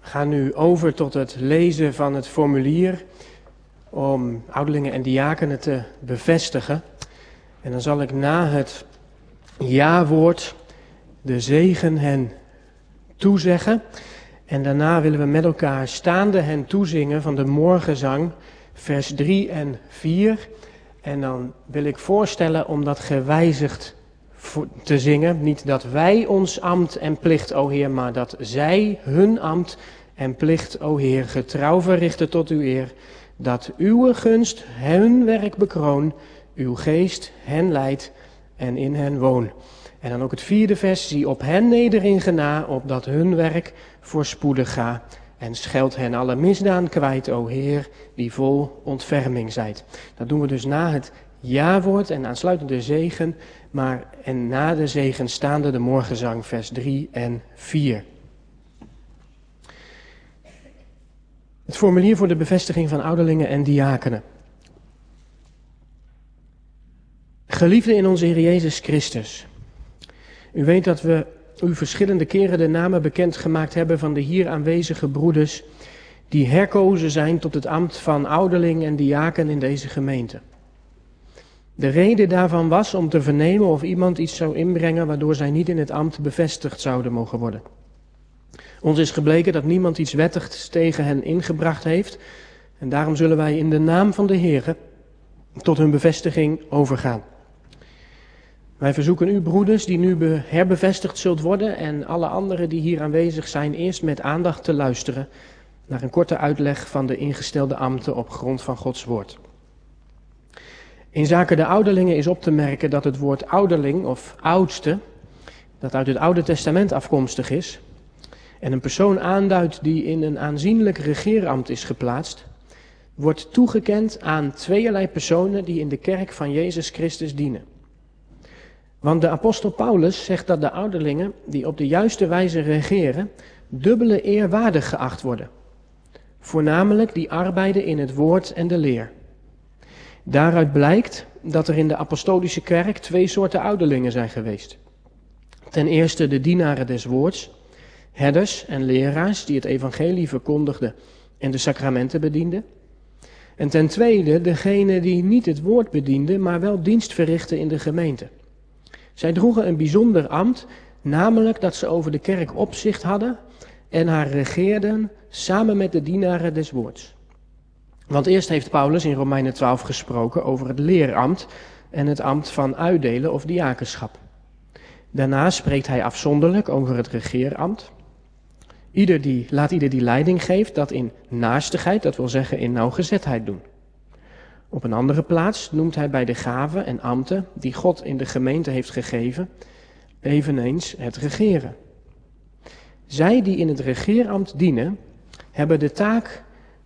gaan nu over tot het lezen van het formulier om ouderlingen en diakenen te bevestigen. En dan zal ik na het ja-woord de zegen hen toezeggen. En daarna willen we met elkaar staande hen toezingen van de morgenzang, vers drie en vier. En dan wil ik voorstellen om dat gewijzigd te zingen. Niet dat wij ons ambt en plicht, o Heer, maar dat zij hun ambt en plicht, o Heer, getrouw verrichten tot uw eer. Dat uw gunst hun werk bekroon, uw geest hen leidt en in hen woon. En dan ook het vierde vers, zie op hen nederin gena, opdat hun werk voorspoedig ga. En scheld hen alle misdaan kwijt, o Heer, die vol ontferming zijt. Dat doen we dus na het ja-woord en aansluitend de zegen, maar en na de zegen staande de morgenzang, vers drie en vier. Het formulier voor de bevestiging van ouderlingen en diakenen. Geliefden in onze Heer Jezus Christus. U weet dat we u verschillende keren de namen bekendgemaakt hebben van de hier aanwezige broeders die herkozen zijn tot het ambt van ouderling en diaken in deze gemeente. De reden daarvan was om te vernemen of iemand iets zou inbrengen waardoor zij niet in het ambt bevestigd zouden mogen worden. Ons is gebleken dat niemand iets wettigs tegen hen ingebracht heeft en daarom zullen wij in de naam van de Heere tot hun bevestiging overgaan. Wij verzoeken u, broeders, die nu herbevestigd zult worden en alle anderen die hier aanwezig zijn, eerst met aandacht te luisteren naar een korte uitleg van de ingestelde ambten op grond van Gods woord. In zaken de ouderlingen is op te merken dat het woord ouderling of oudste, dat uit het Oude Testament afkomstig is, en een persoon aanduidt die in een aanzienlijk regeerambt is geplaatst, wordt toegekend aan tweeërlei personen die in de kerk van Jezus Christus dienen. Want de apostel Paulus zegt dat de ouderlingen die op de juiste wijze regeren, dubbele eer waardig geacht worden. Voornamelijk die arbeiden in het woord en de leer. Daaruit blijkt dat er in de apostolische kerk twee soorten ouderlingen zijn geweest. Ten eerste de dienaren des woords, herders en leraars die het evangelie verkondigden en de sacramenten bedienden. En ten tweede degene die niet het woord bedienden, maar wel dienst verrichtten in de gemeente. Zij droegen een bijzonder ambt, namelijk dat ze over de kerk opzicht hadden en haar regeerden samen met de dienaren des woords. Want eerst heeft Paulus in Romeinen twaalf gesproken over het leerambt en het ambt van uitdelen of diakenschap. Daarna spreekt hij afzonderlijk over het regeerambt. Ieder die, laat ieder die leiding geeft dat in naastigheid, dat wil zeggen in nauwgezetheid doen. Op een andere plaats noemt hij bij de gaven en ambten die God in de gemeente heeft gegeven, eveneens het regeren. Zij die in het regeerambt dienen, hebben de taak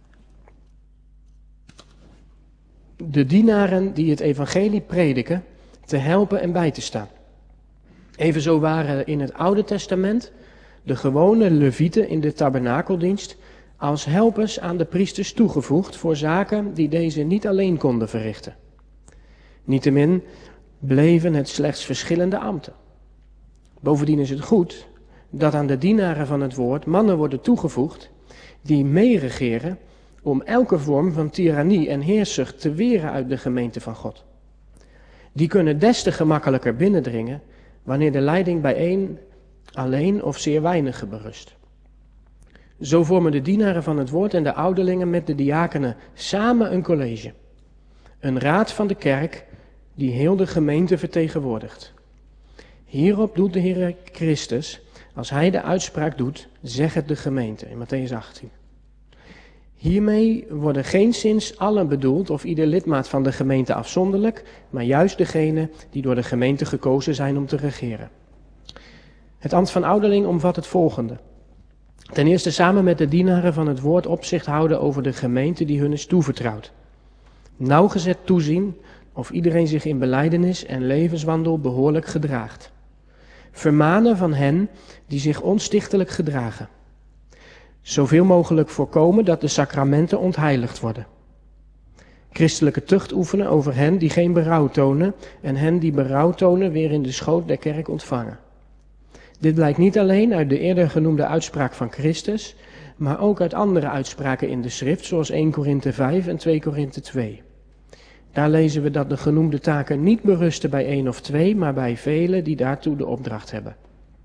de dienaren die het evangelie prediken te helpen en bij te staan. Evenzo waren in het Oude Testament de gewone levieten in de tabernakeldienst als helpers aan de priesters toegevoegd voor zaken die deze niet alleen konden verrichten. Niettemin bleven het slechts verschillende ambten. Bovendien is het goed dat aan de dienaren van het woord mannen worden toegevoegd die meeregeren om elke vorm van tirannie en heerszucht te weren uit de gemeente van God. Die kunnen des te gemakkelijker binnendringen wanneer de leiding bij één alleen of zeer weinigen berust. Zo vormen de dienaren van het woord en de ouderlingen met de diakenen samen een college. Een raad van de kerk die heel de gemeente vertegenwoordigt. Hierop doet de Heer Christus, als hij de uitspraak doet, zeg het de gemeente in Mattheüs achttien. Hiermee worden geenszins allen bedoeld of ieder lidmaat van de gemeente afzonderlijk, maar juist degene die door de gemeente gekozen zijn om te regeren. Het ambt van ouderling omvat het volgende. Ten eerste samen met de dienaren van het woord opzicht houden over de gemeente die hun is toevertrouwd. Nauwgezet toezien of iedereen zich in belijdenis en levenswandel behoorlijk gedraagt. Vermanen van hen die zich onstichtelijk gedragen. Zoveel mogelijk voorkomen dat de sacramenten ontheiligd worden. Christelijke tucht oefenen over hen die geen berouw tonen en hen die berouw tonen weer in de schoot der kerk ontvangen. Dit blijkt niet alleen uit de eerder genoemde uitspraak van Christus, maar ook uit andere uitspraken in de schrift, zoals eerste Korinthe vijf en tweede Korinthe twee. Daar lezen we dat de genoemde taken niet berusten bij één of twee, maar bij velen die daartoe de opdracht hebben.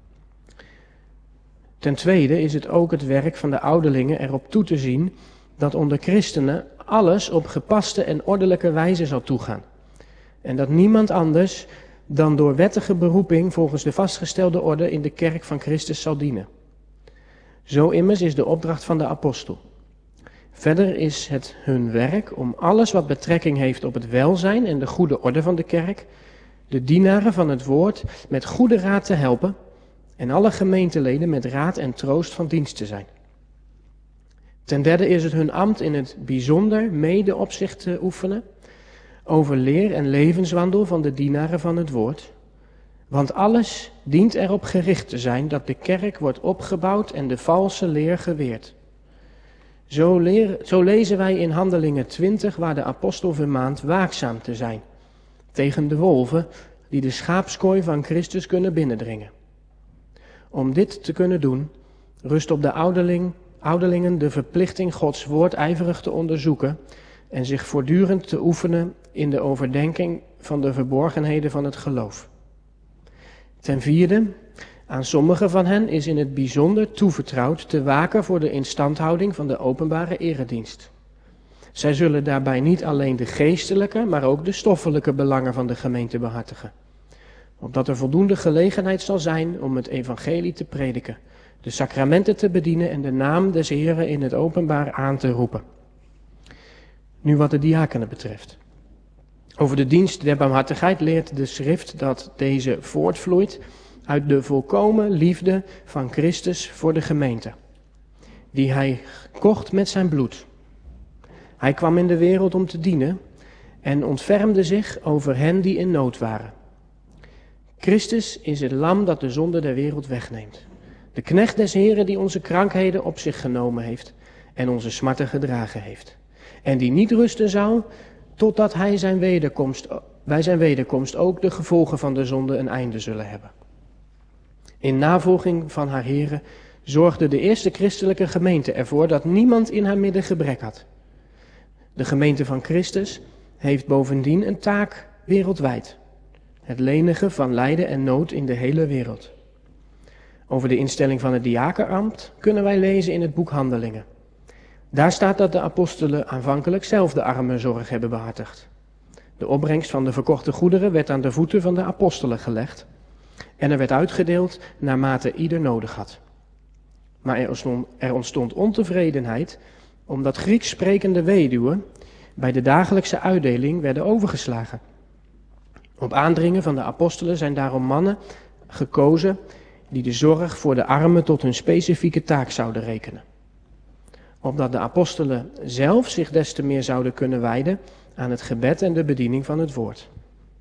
Ten tweede is het ook het werk van de ouderlingen erop toe te zien dat onder christenen alles op gepaste en ordelijke wijze zal toegaan. En dat niemand anders dan door wettige beroeping volgens de vastgestelde orde in de kerk van Christus zal dienen. Zo immers is de opdracht van de apostel. Verder is het hun werk om alles wat betrekking heeft op het welzijn en de goede orde van de kerk, de dienaren van het woord met goede raad te helpen en alle gemeenteleden met raad en troost van dienst te zijn. Ten derde is het hun ambt in het bijzonder mede opzicht te oefenen over leer en levenswandel van de dienaren van het woord. Want alles dient erop gericht te zijn dat de kerk wordt opgebouwd en de valse leer geweerd. Zo, leer, zo lezen wij in Handelingen twintig, waar de apostel vermaant waakzaam te zijn tegen de wolven die de schaapskooi van Christus kunnen binnendringen. Om dit te kunnen doen, rust op de ouderling, ouderlingen de verplichting Gods woord ijverig te onderzoeken en zich voortdurend te oefenen in de overdenking van de verborgenheden van het geloof. Ten vierde, aan sommigen van hen is in het bijzonder toevertrouwd te waken voor de instandhouding van de openbare eredienst. Zij zullen daarbij niet alleen de geestelijke, maar ook de stoffelijke belangen van de gemeente behartigen. Opdat er voldoende gelegenheid zal zijn om het evangelie te prediken, de sacramenten te bedienen en de naam des Heren in het openbaar aan te roepen. Nu wat de diakenen betreft. Over de dienst der barmhartigheid leert de schrift dat deze voortvloeit uit de volkomen liefde van Christus voor de gemeente, die hij kocht met zijn bloed. Hij kwam in de wereld om te dienen en ontfermde zich over hen die in nood waren. Christus is het lam dat de zonde der wereld wegneemt. De knecht des Heren die onze krankheden op zich genomen heeft en onze smarten gedragen heeft. En die niet rusten zou, totdat hij zijn wederkomst, bij zijn wederkomst ook de gevolgen van de zonde een einde zullen hebben. In navolging van haar Heren zorgde de eerste christelijke gemeente ervoor dat niemand in haar midden gebrek had. De gemeente van Christus heeft bovendien een taak wereldwijd. Het lenigen van lijden en nood in de hele wereld. Over de instelling van het diakenambt kunnen wij lezen in het boek Handelingen. Daar staat dat de apostelen aanvankelijk zelf de armenzorg hebben behartigd. De opbrengst van de verkochte goederen werd aan de voeten van de apostelen gelegd en er werd uitgedeeld naarmate ieder nodig had. Maar er ontstond, er ontstond ontevredenheid omdat Grieks sprekende weduwen bij de dagelijkse uitdeling werden overgeslagen. Op aandringen van de apostelen zijn daarom mannen gekozen die de zorg voor de armen tot hun specifieke taak zouden rekenen. Opdat de apostelen zelf zich des te meer zouden kunnen wijden aan het gebed en de bediening van het woord.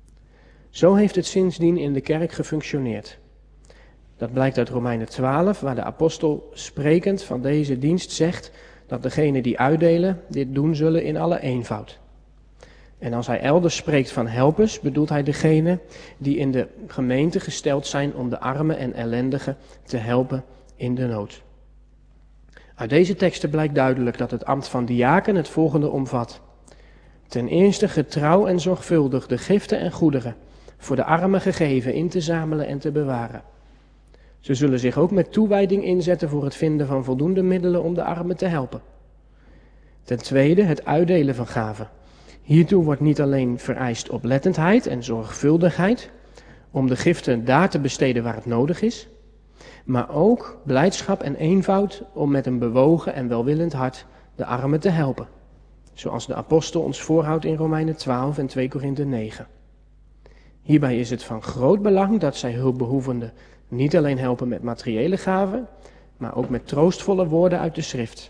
Zo heeft het sindsdien in de kerk gefunctioneerd. Dat blijkt uit Romeinen twaalf, waar de apostel sprekend van deze dienst zegt dat degenen die uitdelen dit doen zullen in alle eenvoud. En als hij elders spreekt van helpers, bedoelt hij degenen die in de gemeente gesteld zijn om de armen en ellendigen te helpen in de nood. Uit deze teksten blijkt duidelijk dat het ambt van diaken het volgende omvat. Ten eerste getrouw en zorgvuldig de giften en goederen voor de armen gegeven in te zamelen en te bewaren. Ze zullen zich ook met toewijding inzetten voor het vinden van voldoende middelen om de armen te helpen. Ten tweede het uitdelen van gaven. Hiertoe wordt niet alleen vereist oplettendheid en zorgvuldigheid om de giften daar te besteden waar het nodig is, maar ook blijdschap en eenvoud om met een bewogen en welwillend hart de armen te helpen. Zoals de apostel ons voorhoudt in Romeinen twaalf en tweede Korinthe negen. Hierbij is het van groot belang dat zij hulpbehoevenden niet alleen helpen met materiële gaven, maar ook met troostvolle woorden uit de schrift.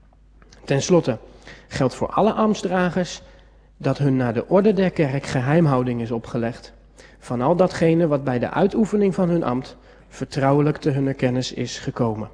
Ten slotte geldt voor alle ambtsdragers dat hun naar de orde der kerk geheimhouding is opgelegd van al datgene wat bij de uitoefening van hun ambt vertrouwelijk te hunne kennis is gekomen.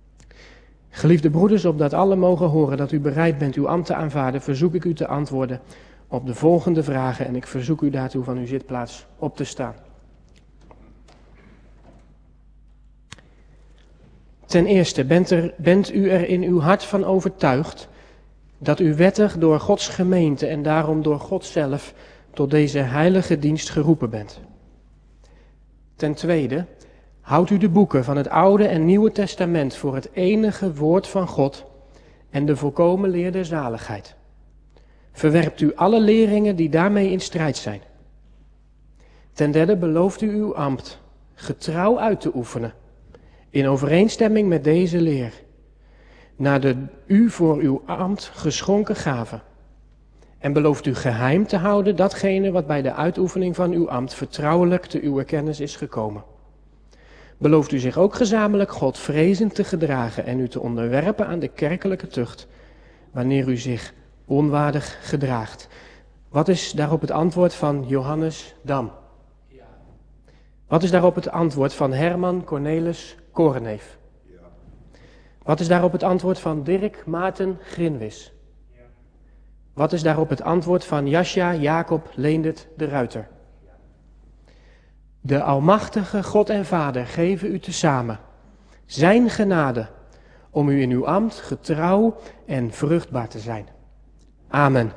Geliefde broeders, opdat alle mogen horen dat u bereid bent uw ambt te aanvaarden, verzoek ik u te antwoorden op de volgende vragen en ik verzoek u daartoe van uw zitplaats op te staan. Ten eerste, bent, er, bent u er in uw hart van overtuigd dat u wettig door Gods gemeente en daarom door God zelf tot deze heilige dienst geroepen bent? Ten tweede, houdt u de boeken van het Oude en Nieuwe Testament voor het enige woord van God en de volkomen leer der zaligheid? Verwerpt u alle leringen die daarmee in strijd zijn? Ten derde, belooft u uw ambt getrouw uit te oefenen, in overeenstemming met deze leer, naar de u voor uw ambt geschonken gaven. En belooft u geheim te houden datgene wat bij de uitoefening van uw ambt vertrouwelijk te uw kennis is gekomen. Belooft u zich ook gezamenlijk God vrezend te gedragen en u te onderwerpen aan de kerkelijke tucht, wanneer u zich onwaardig gedraagt. Wat is daarop het antwoord van Johannes Dam? Ja. Wat is daarop het antwoord van Herman Cornelis Korenneef? Ja. Wat is daarop het antwoord van Dirk Maarten Grinwis? Ja. Wat is daarop het antwoord van Jascha Jacob Leendert de Ruiter? Ja. De almachtige God en Vader geven u tezamen zijn genade om u in uw ambt getrouw en vruchtbaar te zijn. Amen.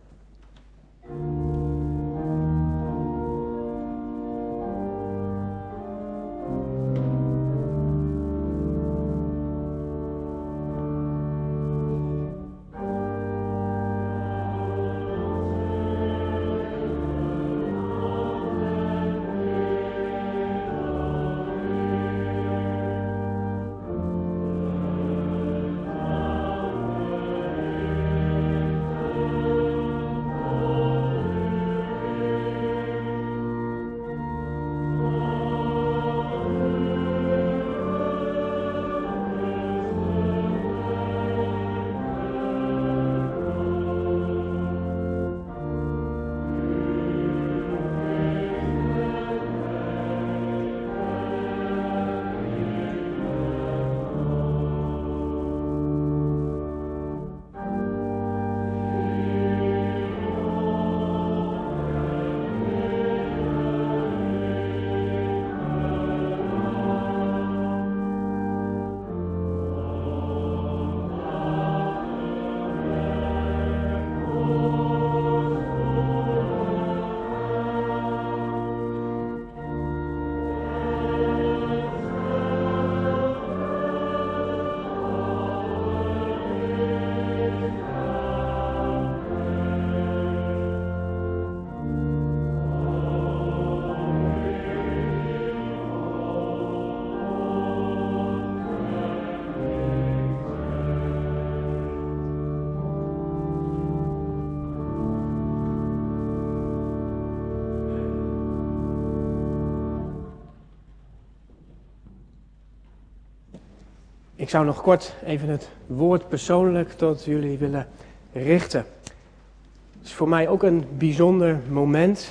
Ik zou nog kort even het woord persoonlijk tot jullie willen richten. Het is voor mij ook een bijzonder moment.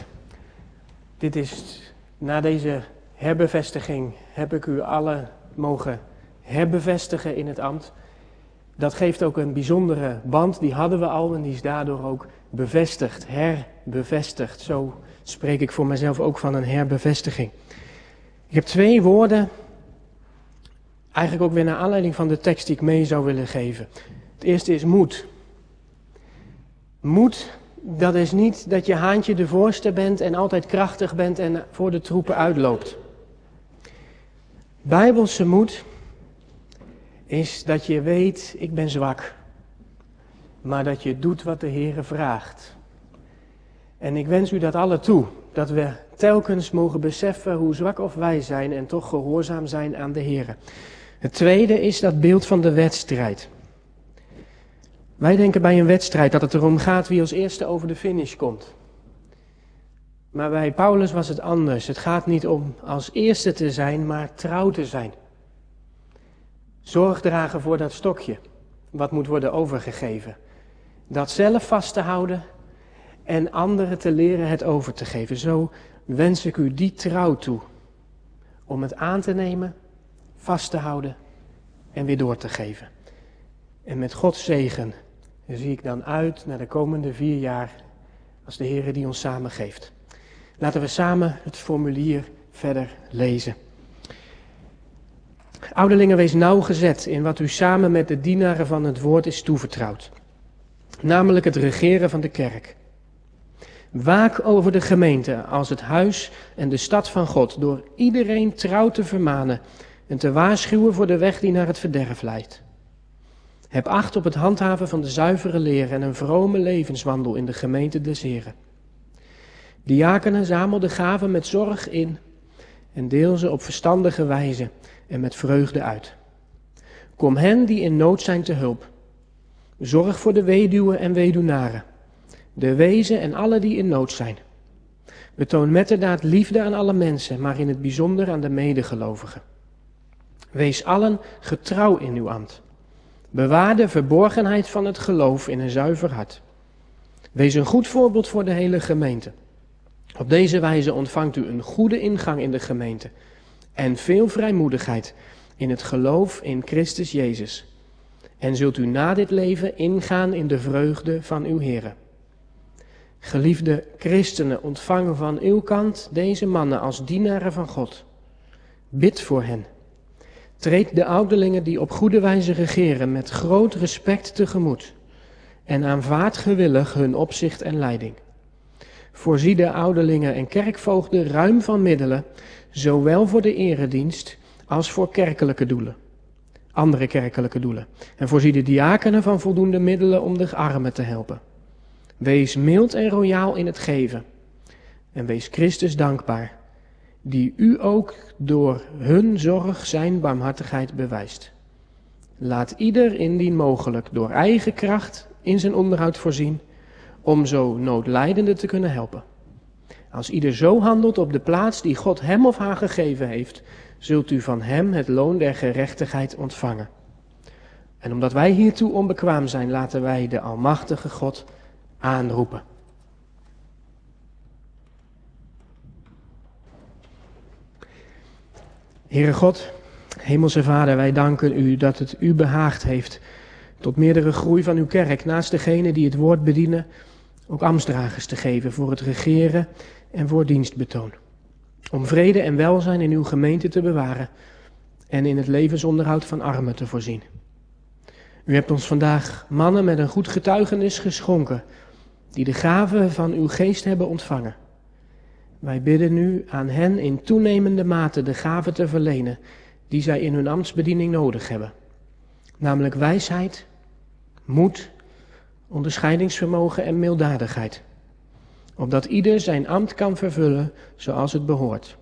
Dit is, na deze herbevestiging heb ik u allen mogen herbevestigen in het ambt. Dat geeft ook een bijzondere band, die hadden we al en die is daardoor ook bevestigd, herbevestigd. Zo spreek ik voor mezelf ook van een herbevestiging. Ik heb twee woorden, eigenlijk ook weer naar aanleiding van de tekst die ik mee zou willen geven. Het eerste is moed. Moed, dat is niet dat je haantje de voorste bent en altijd krachtig bent en voor de troepen uitloopt. Bijbelse moed is dat je weet, ik ben zwak, maar dat je doet wat de Heere vraagt. En ik wens u dat alle toe, dat we telkens mogen beseffen hoe zwak of wij zijn en toch gehoorzaam zijn aan de Heere. Het tweede is dat beeld van de wedstrijd. Wij denken bij een wedstrijd dat het erom gaat wie als eerste over de finish komt. Maar bij Paulus was het anders. Het gaat niet om als eerste te zijn, maar trouw te zijn. Zorg dragen voor dat stokje, wat moet worden overgegeven. Dat zelf vast te houden en anderen te leren het over te geven. Zo wens ik u die trouw toe. Om het aan te nemen, vast te houden en weer door te geven. En met Gods zegen zie ik dan uit naar de komende vier jaar als de Heere die ons samen geeft. Laten we samen het formulier verder lezen. Ouderlingen, wees nauwgezet in wat u samen met de dienaren van het woord is toevertrouwd. Namelijk het regeren van de kerk. Waak over de gemeente als het huis en de stad van God, door iedereen trouw te vermanen en te waarschuwen voor de weg die naar het verderf leidt. Heb acht op het handhaven van de zuivere leer en een vrome levenswandel in de gemeente des Heren. Diakenen, zamel de gaven met zorg in en deel ze op verstandige wijze en met vreugde uit. Kom hen die in nood zijn te hulp. Zorg voor de weduwen en weduwnaren, de wezen en alle die in nood zijn. Betoon metterdaad liefde aan alle mensen, maar in het bijzonder aan de medegelovigen. Wees allen getrouw in uw ambt. Bewaar de verborgenheid van het geloof in een zuiver hart. Wees een goed voorbeeld voor de hele gemeente. Op deze wijze ontvangt u een goede ingang in de gemeente en veel vrijmoedigheid in het geloof in Christus Jezus. En zult u na dit leven ingaan in de vreugde van uw Here. Geliefde christenen, ontvang van uw kant deze mannen als dienaren van God. Bid voor hen. Treed de ouderlingen die op goede wijze regeren met groot respect tegemoet en aanvaard gewillig hun opzicht en leiding. Voorzie de ouderlingen en kerkvoogden ruim van middelen, zowel voor de eredienst als voor kerkelijke doelen, andere kerkelijke doelen. En voorzie de diakenen van voldoende middelen om de armen te helpen. Wees mild en royaal in het geven en wees Christus dankbaar, die u ook door hun zorg zijn barmhartigheid bewijst. Laat ieder indien mogelijk door eigen kracht in zijn onderhoud voorzien, om zo noodlijdenden te kunnen helpen. Als ieder zo handelt op de plaats die God hem of haar gegeven heeft, zult u van hem het loon der gerechtigheid ontvangen. En omdat wij hiertoe onbekwaam zijn, laten wij de almachtige God aanroepen. Heere God, Hemelse Vader, wij danken u dat het u behaagd heeft tot meerdere groei van uw kerk, naast degenen die het woord bedienen, ook ambtsdragers te geven voor het regeren en voor dienstbetoon. Om vrede en welzijn in uw gemeente te bewaren en in het levensonderhoud van armen te voorzien. U hebt ons vandaag mannen met een goed getuigenis geschonken, die de gave van uw geest hebben ontvangen. Wij bidden nu aan hen in toenemende mate de gave te verlenen die zij in hun ambtsbediening nodig hebben. Namelijk wijsheid, moed, onderscheidingsvermogen en milddadigheid. Opdat ieder zijn ambt kan vervullen zoals het behoort.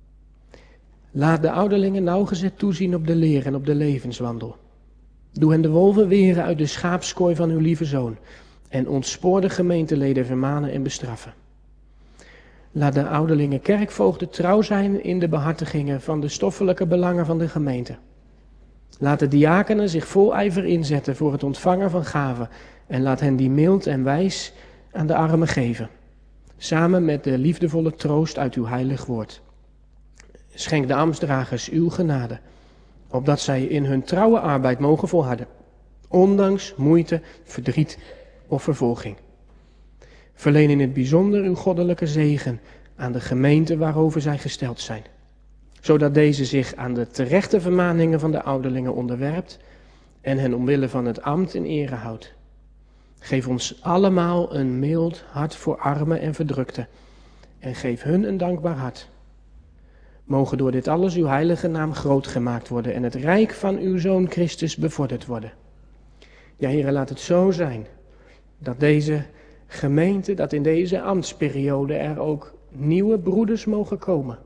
Laat de ouderlingen nauwgezet toezien op de leer en op de levenswandel. Doe hen de wolven weren uit de schaapskooi van uw lieve Zoon en ontspoor de gemeenteleden vermanen en bestraffen. Laat de ouderlingen kerkvoogden trouw zijn in de behartigingen van de stoffelijke belangen van de gemeente. Laat de diakenen zich vol ijver inzetten voor het ontvangen van gaven en laat hen die mild en wijs aan de armen geven, samen met de liefdevolle troost uit uw heilig woord. Schenk de ambtsdragers uw genade, opdat zij in hun trouwe arbeid mogen volharden, ondanks moeite, verdriet of vervolging. Verleen in het bijzonder uw goddelijke zegen aan de gemeente waarover zij gesteld zijn, zodat deze zich aan de terechte vermaningen van de ouderlingen onderwerpt en hen omwille van het ambt in ere houdt. Geef ons allemaal een mild hart voor armen en verdrukten en geef hun een dankbaar hart. Mogen door dit alles uw heilige naam groot gemaakt worden en het rijk van uw Zoon Christus bevorderd worden. Ja, Heere, laat het zo zijn dat deze gemeente, dat in deze ambtsperiode er ook nieuwe broeders mogen komen.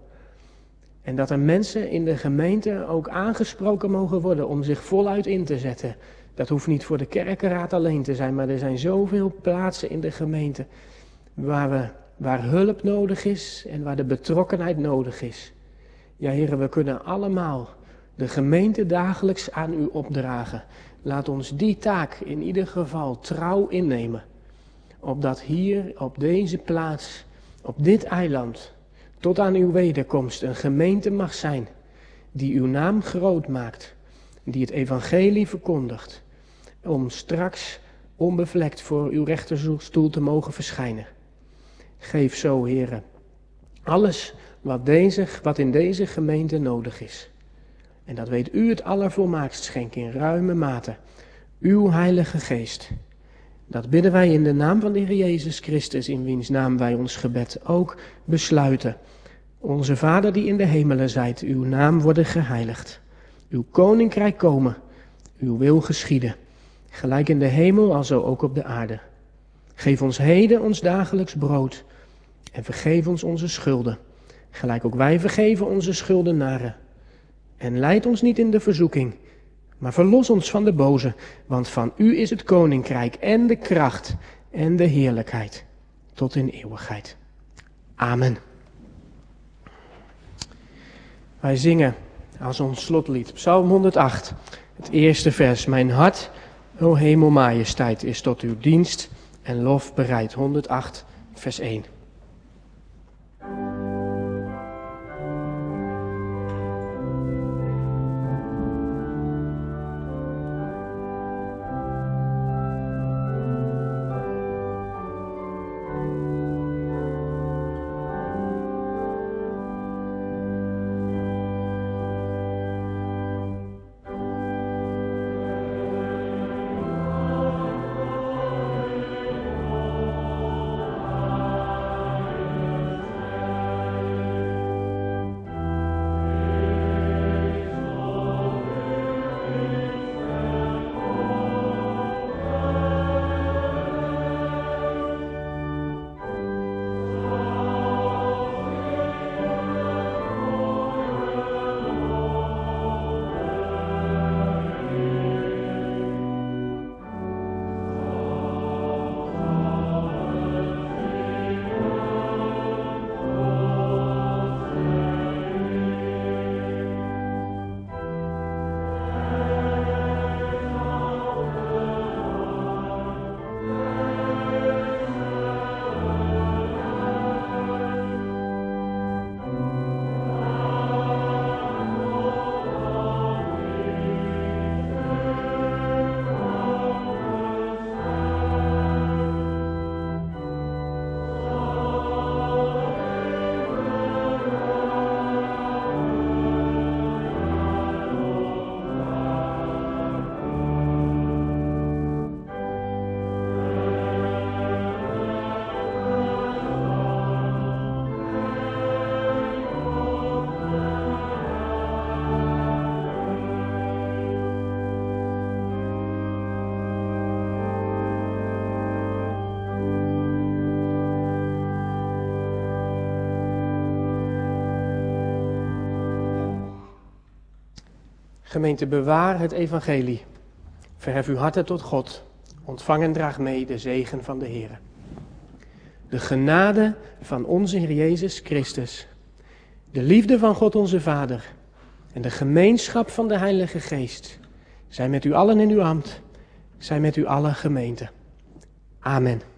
En dat er mensen in de gemeente ook aangesproken mogen worden om zich voluit in te zetten. Dat hoeft niet voor de kerkenraad alleen te zijn, maar er zijn zoveel plaatsen in de gemeente waar, we, waar hulp nodig is en waar de betrokkenheid nodig is. Ja, Heere, we kunnen allemaal de gemeente dagelijks aan u opdragen. Laat ons die taak in ieder geval trouw innemen. Opdat hier, op deze plaats, op dit eiland, tot aan uw wederkomst een gemeente mag zijn die uw naam groot maakt, die het evangelie verkondigt, om straks onbevlekt voor uw rechterstoel te mogen verschijnen. Geef zo, Heere, alles wat, deze, wat in deze gemeente nodig is. En dat weet u het allervolmaakst schenken in ruime mate. Uw Heilige Geest. Dat bidden wij in de naam van de Heer Jezus Christus, in wiens naam wij ons gebed ook besluiten. Onze Vader die in de hemelen zijt, uw naam worden geheiligd. Uw koninkrijk komen, uw wil geschieden. Gelijk in de hemel, alzo ook op de aarde. Geef ons heden ons dagelijks brood. En vergeef ons onze schulden. Gelijk ook wij vergeven onze schuldenaren. En leid ons niet in de verzoeking, maar verlos ons van de boze. Want van u is het koninkrijk en de kracht en de heerlijkheid tot in eeuwigheid. Amen. Wij zingen als ons slotlied Psalm honderdacht, het eerste vers. Mijn hart, o hemelmajesteit, is tot uw dienst en lof bereid. honderdacht, vers één. Gemeente, bewaar het evangelie. Verhef uw harten tot God. Ontvang en draag mee de zegen van de Heer. De genade van onze Heer Jezus Christus, de liefde van God onze Vader en de gemeenschap van de Heilige Geest zijn met u allen in uw ambt, zijn met u alle gemeente. Amen.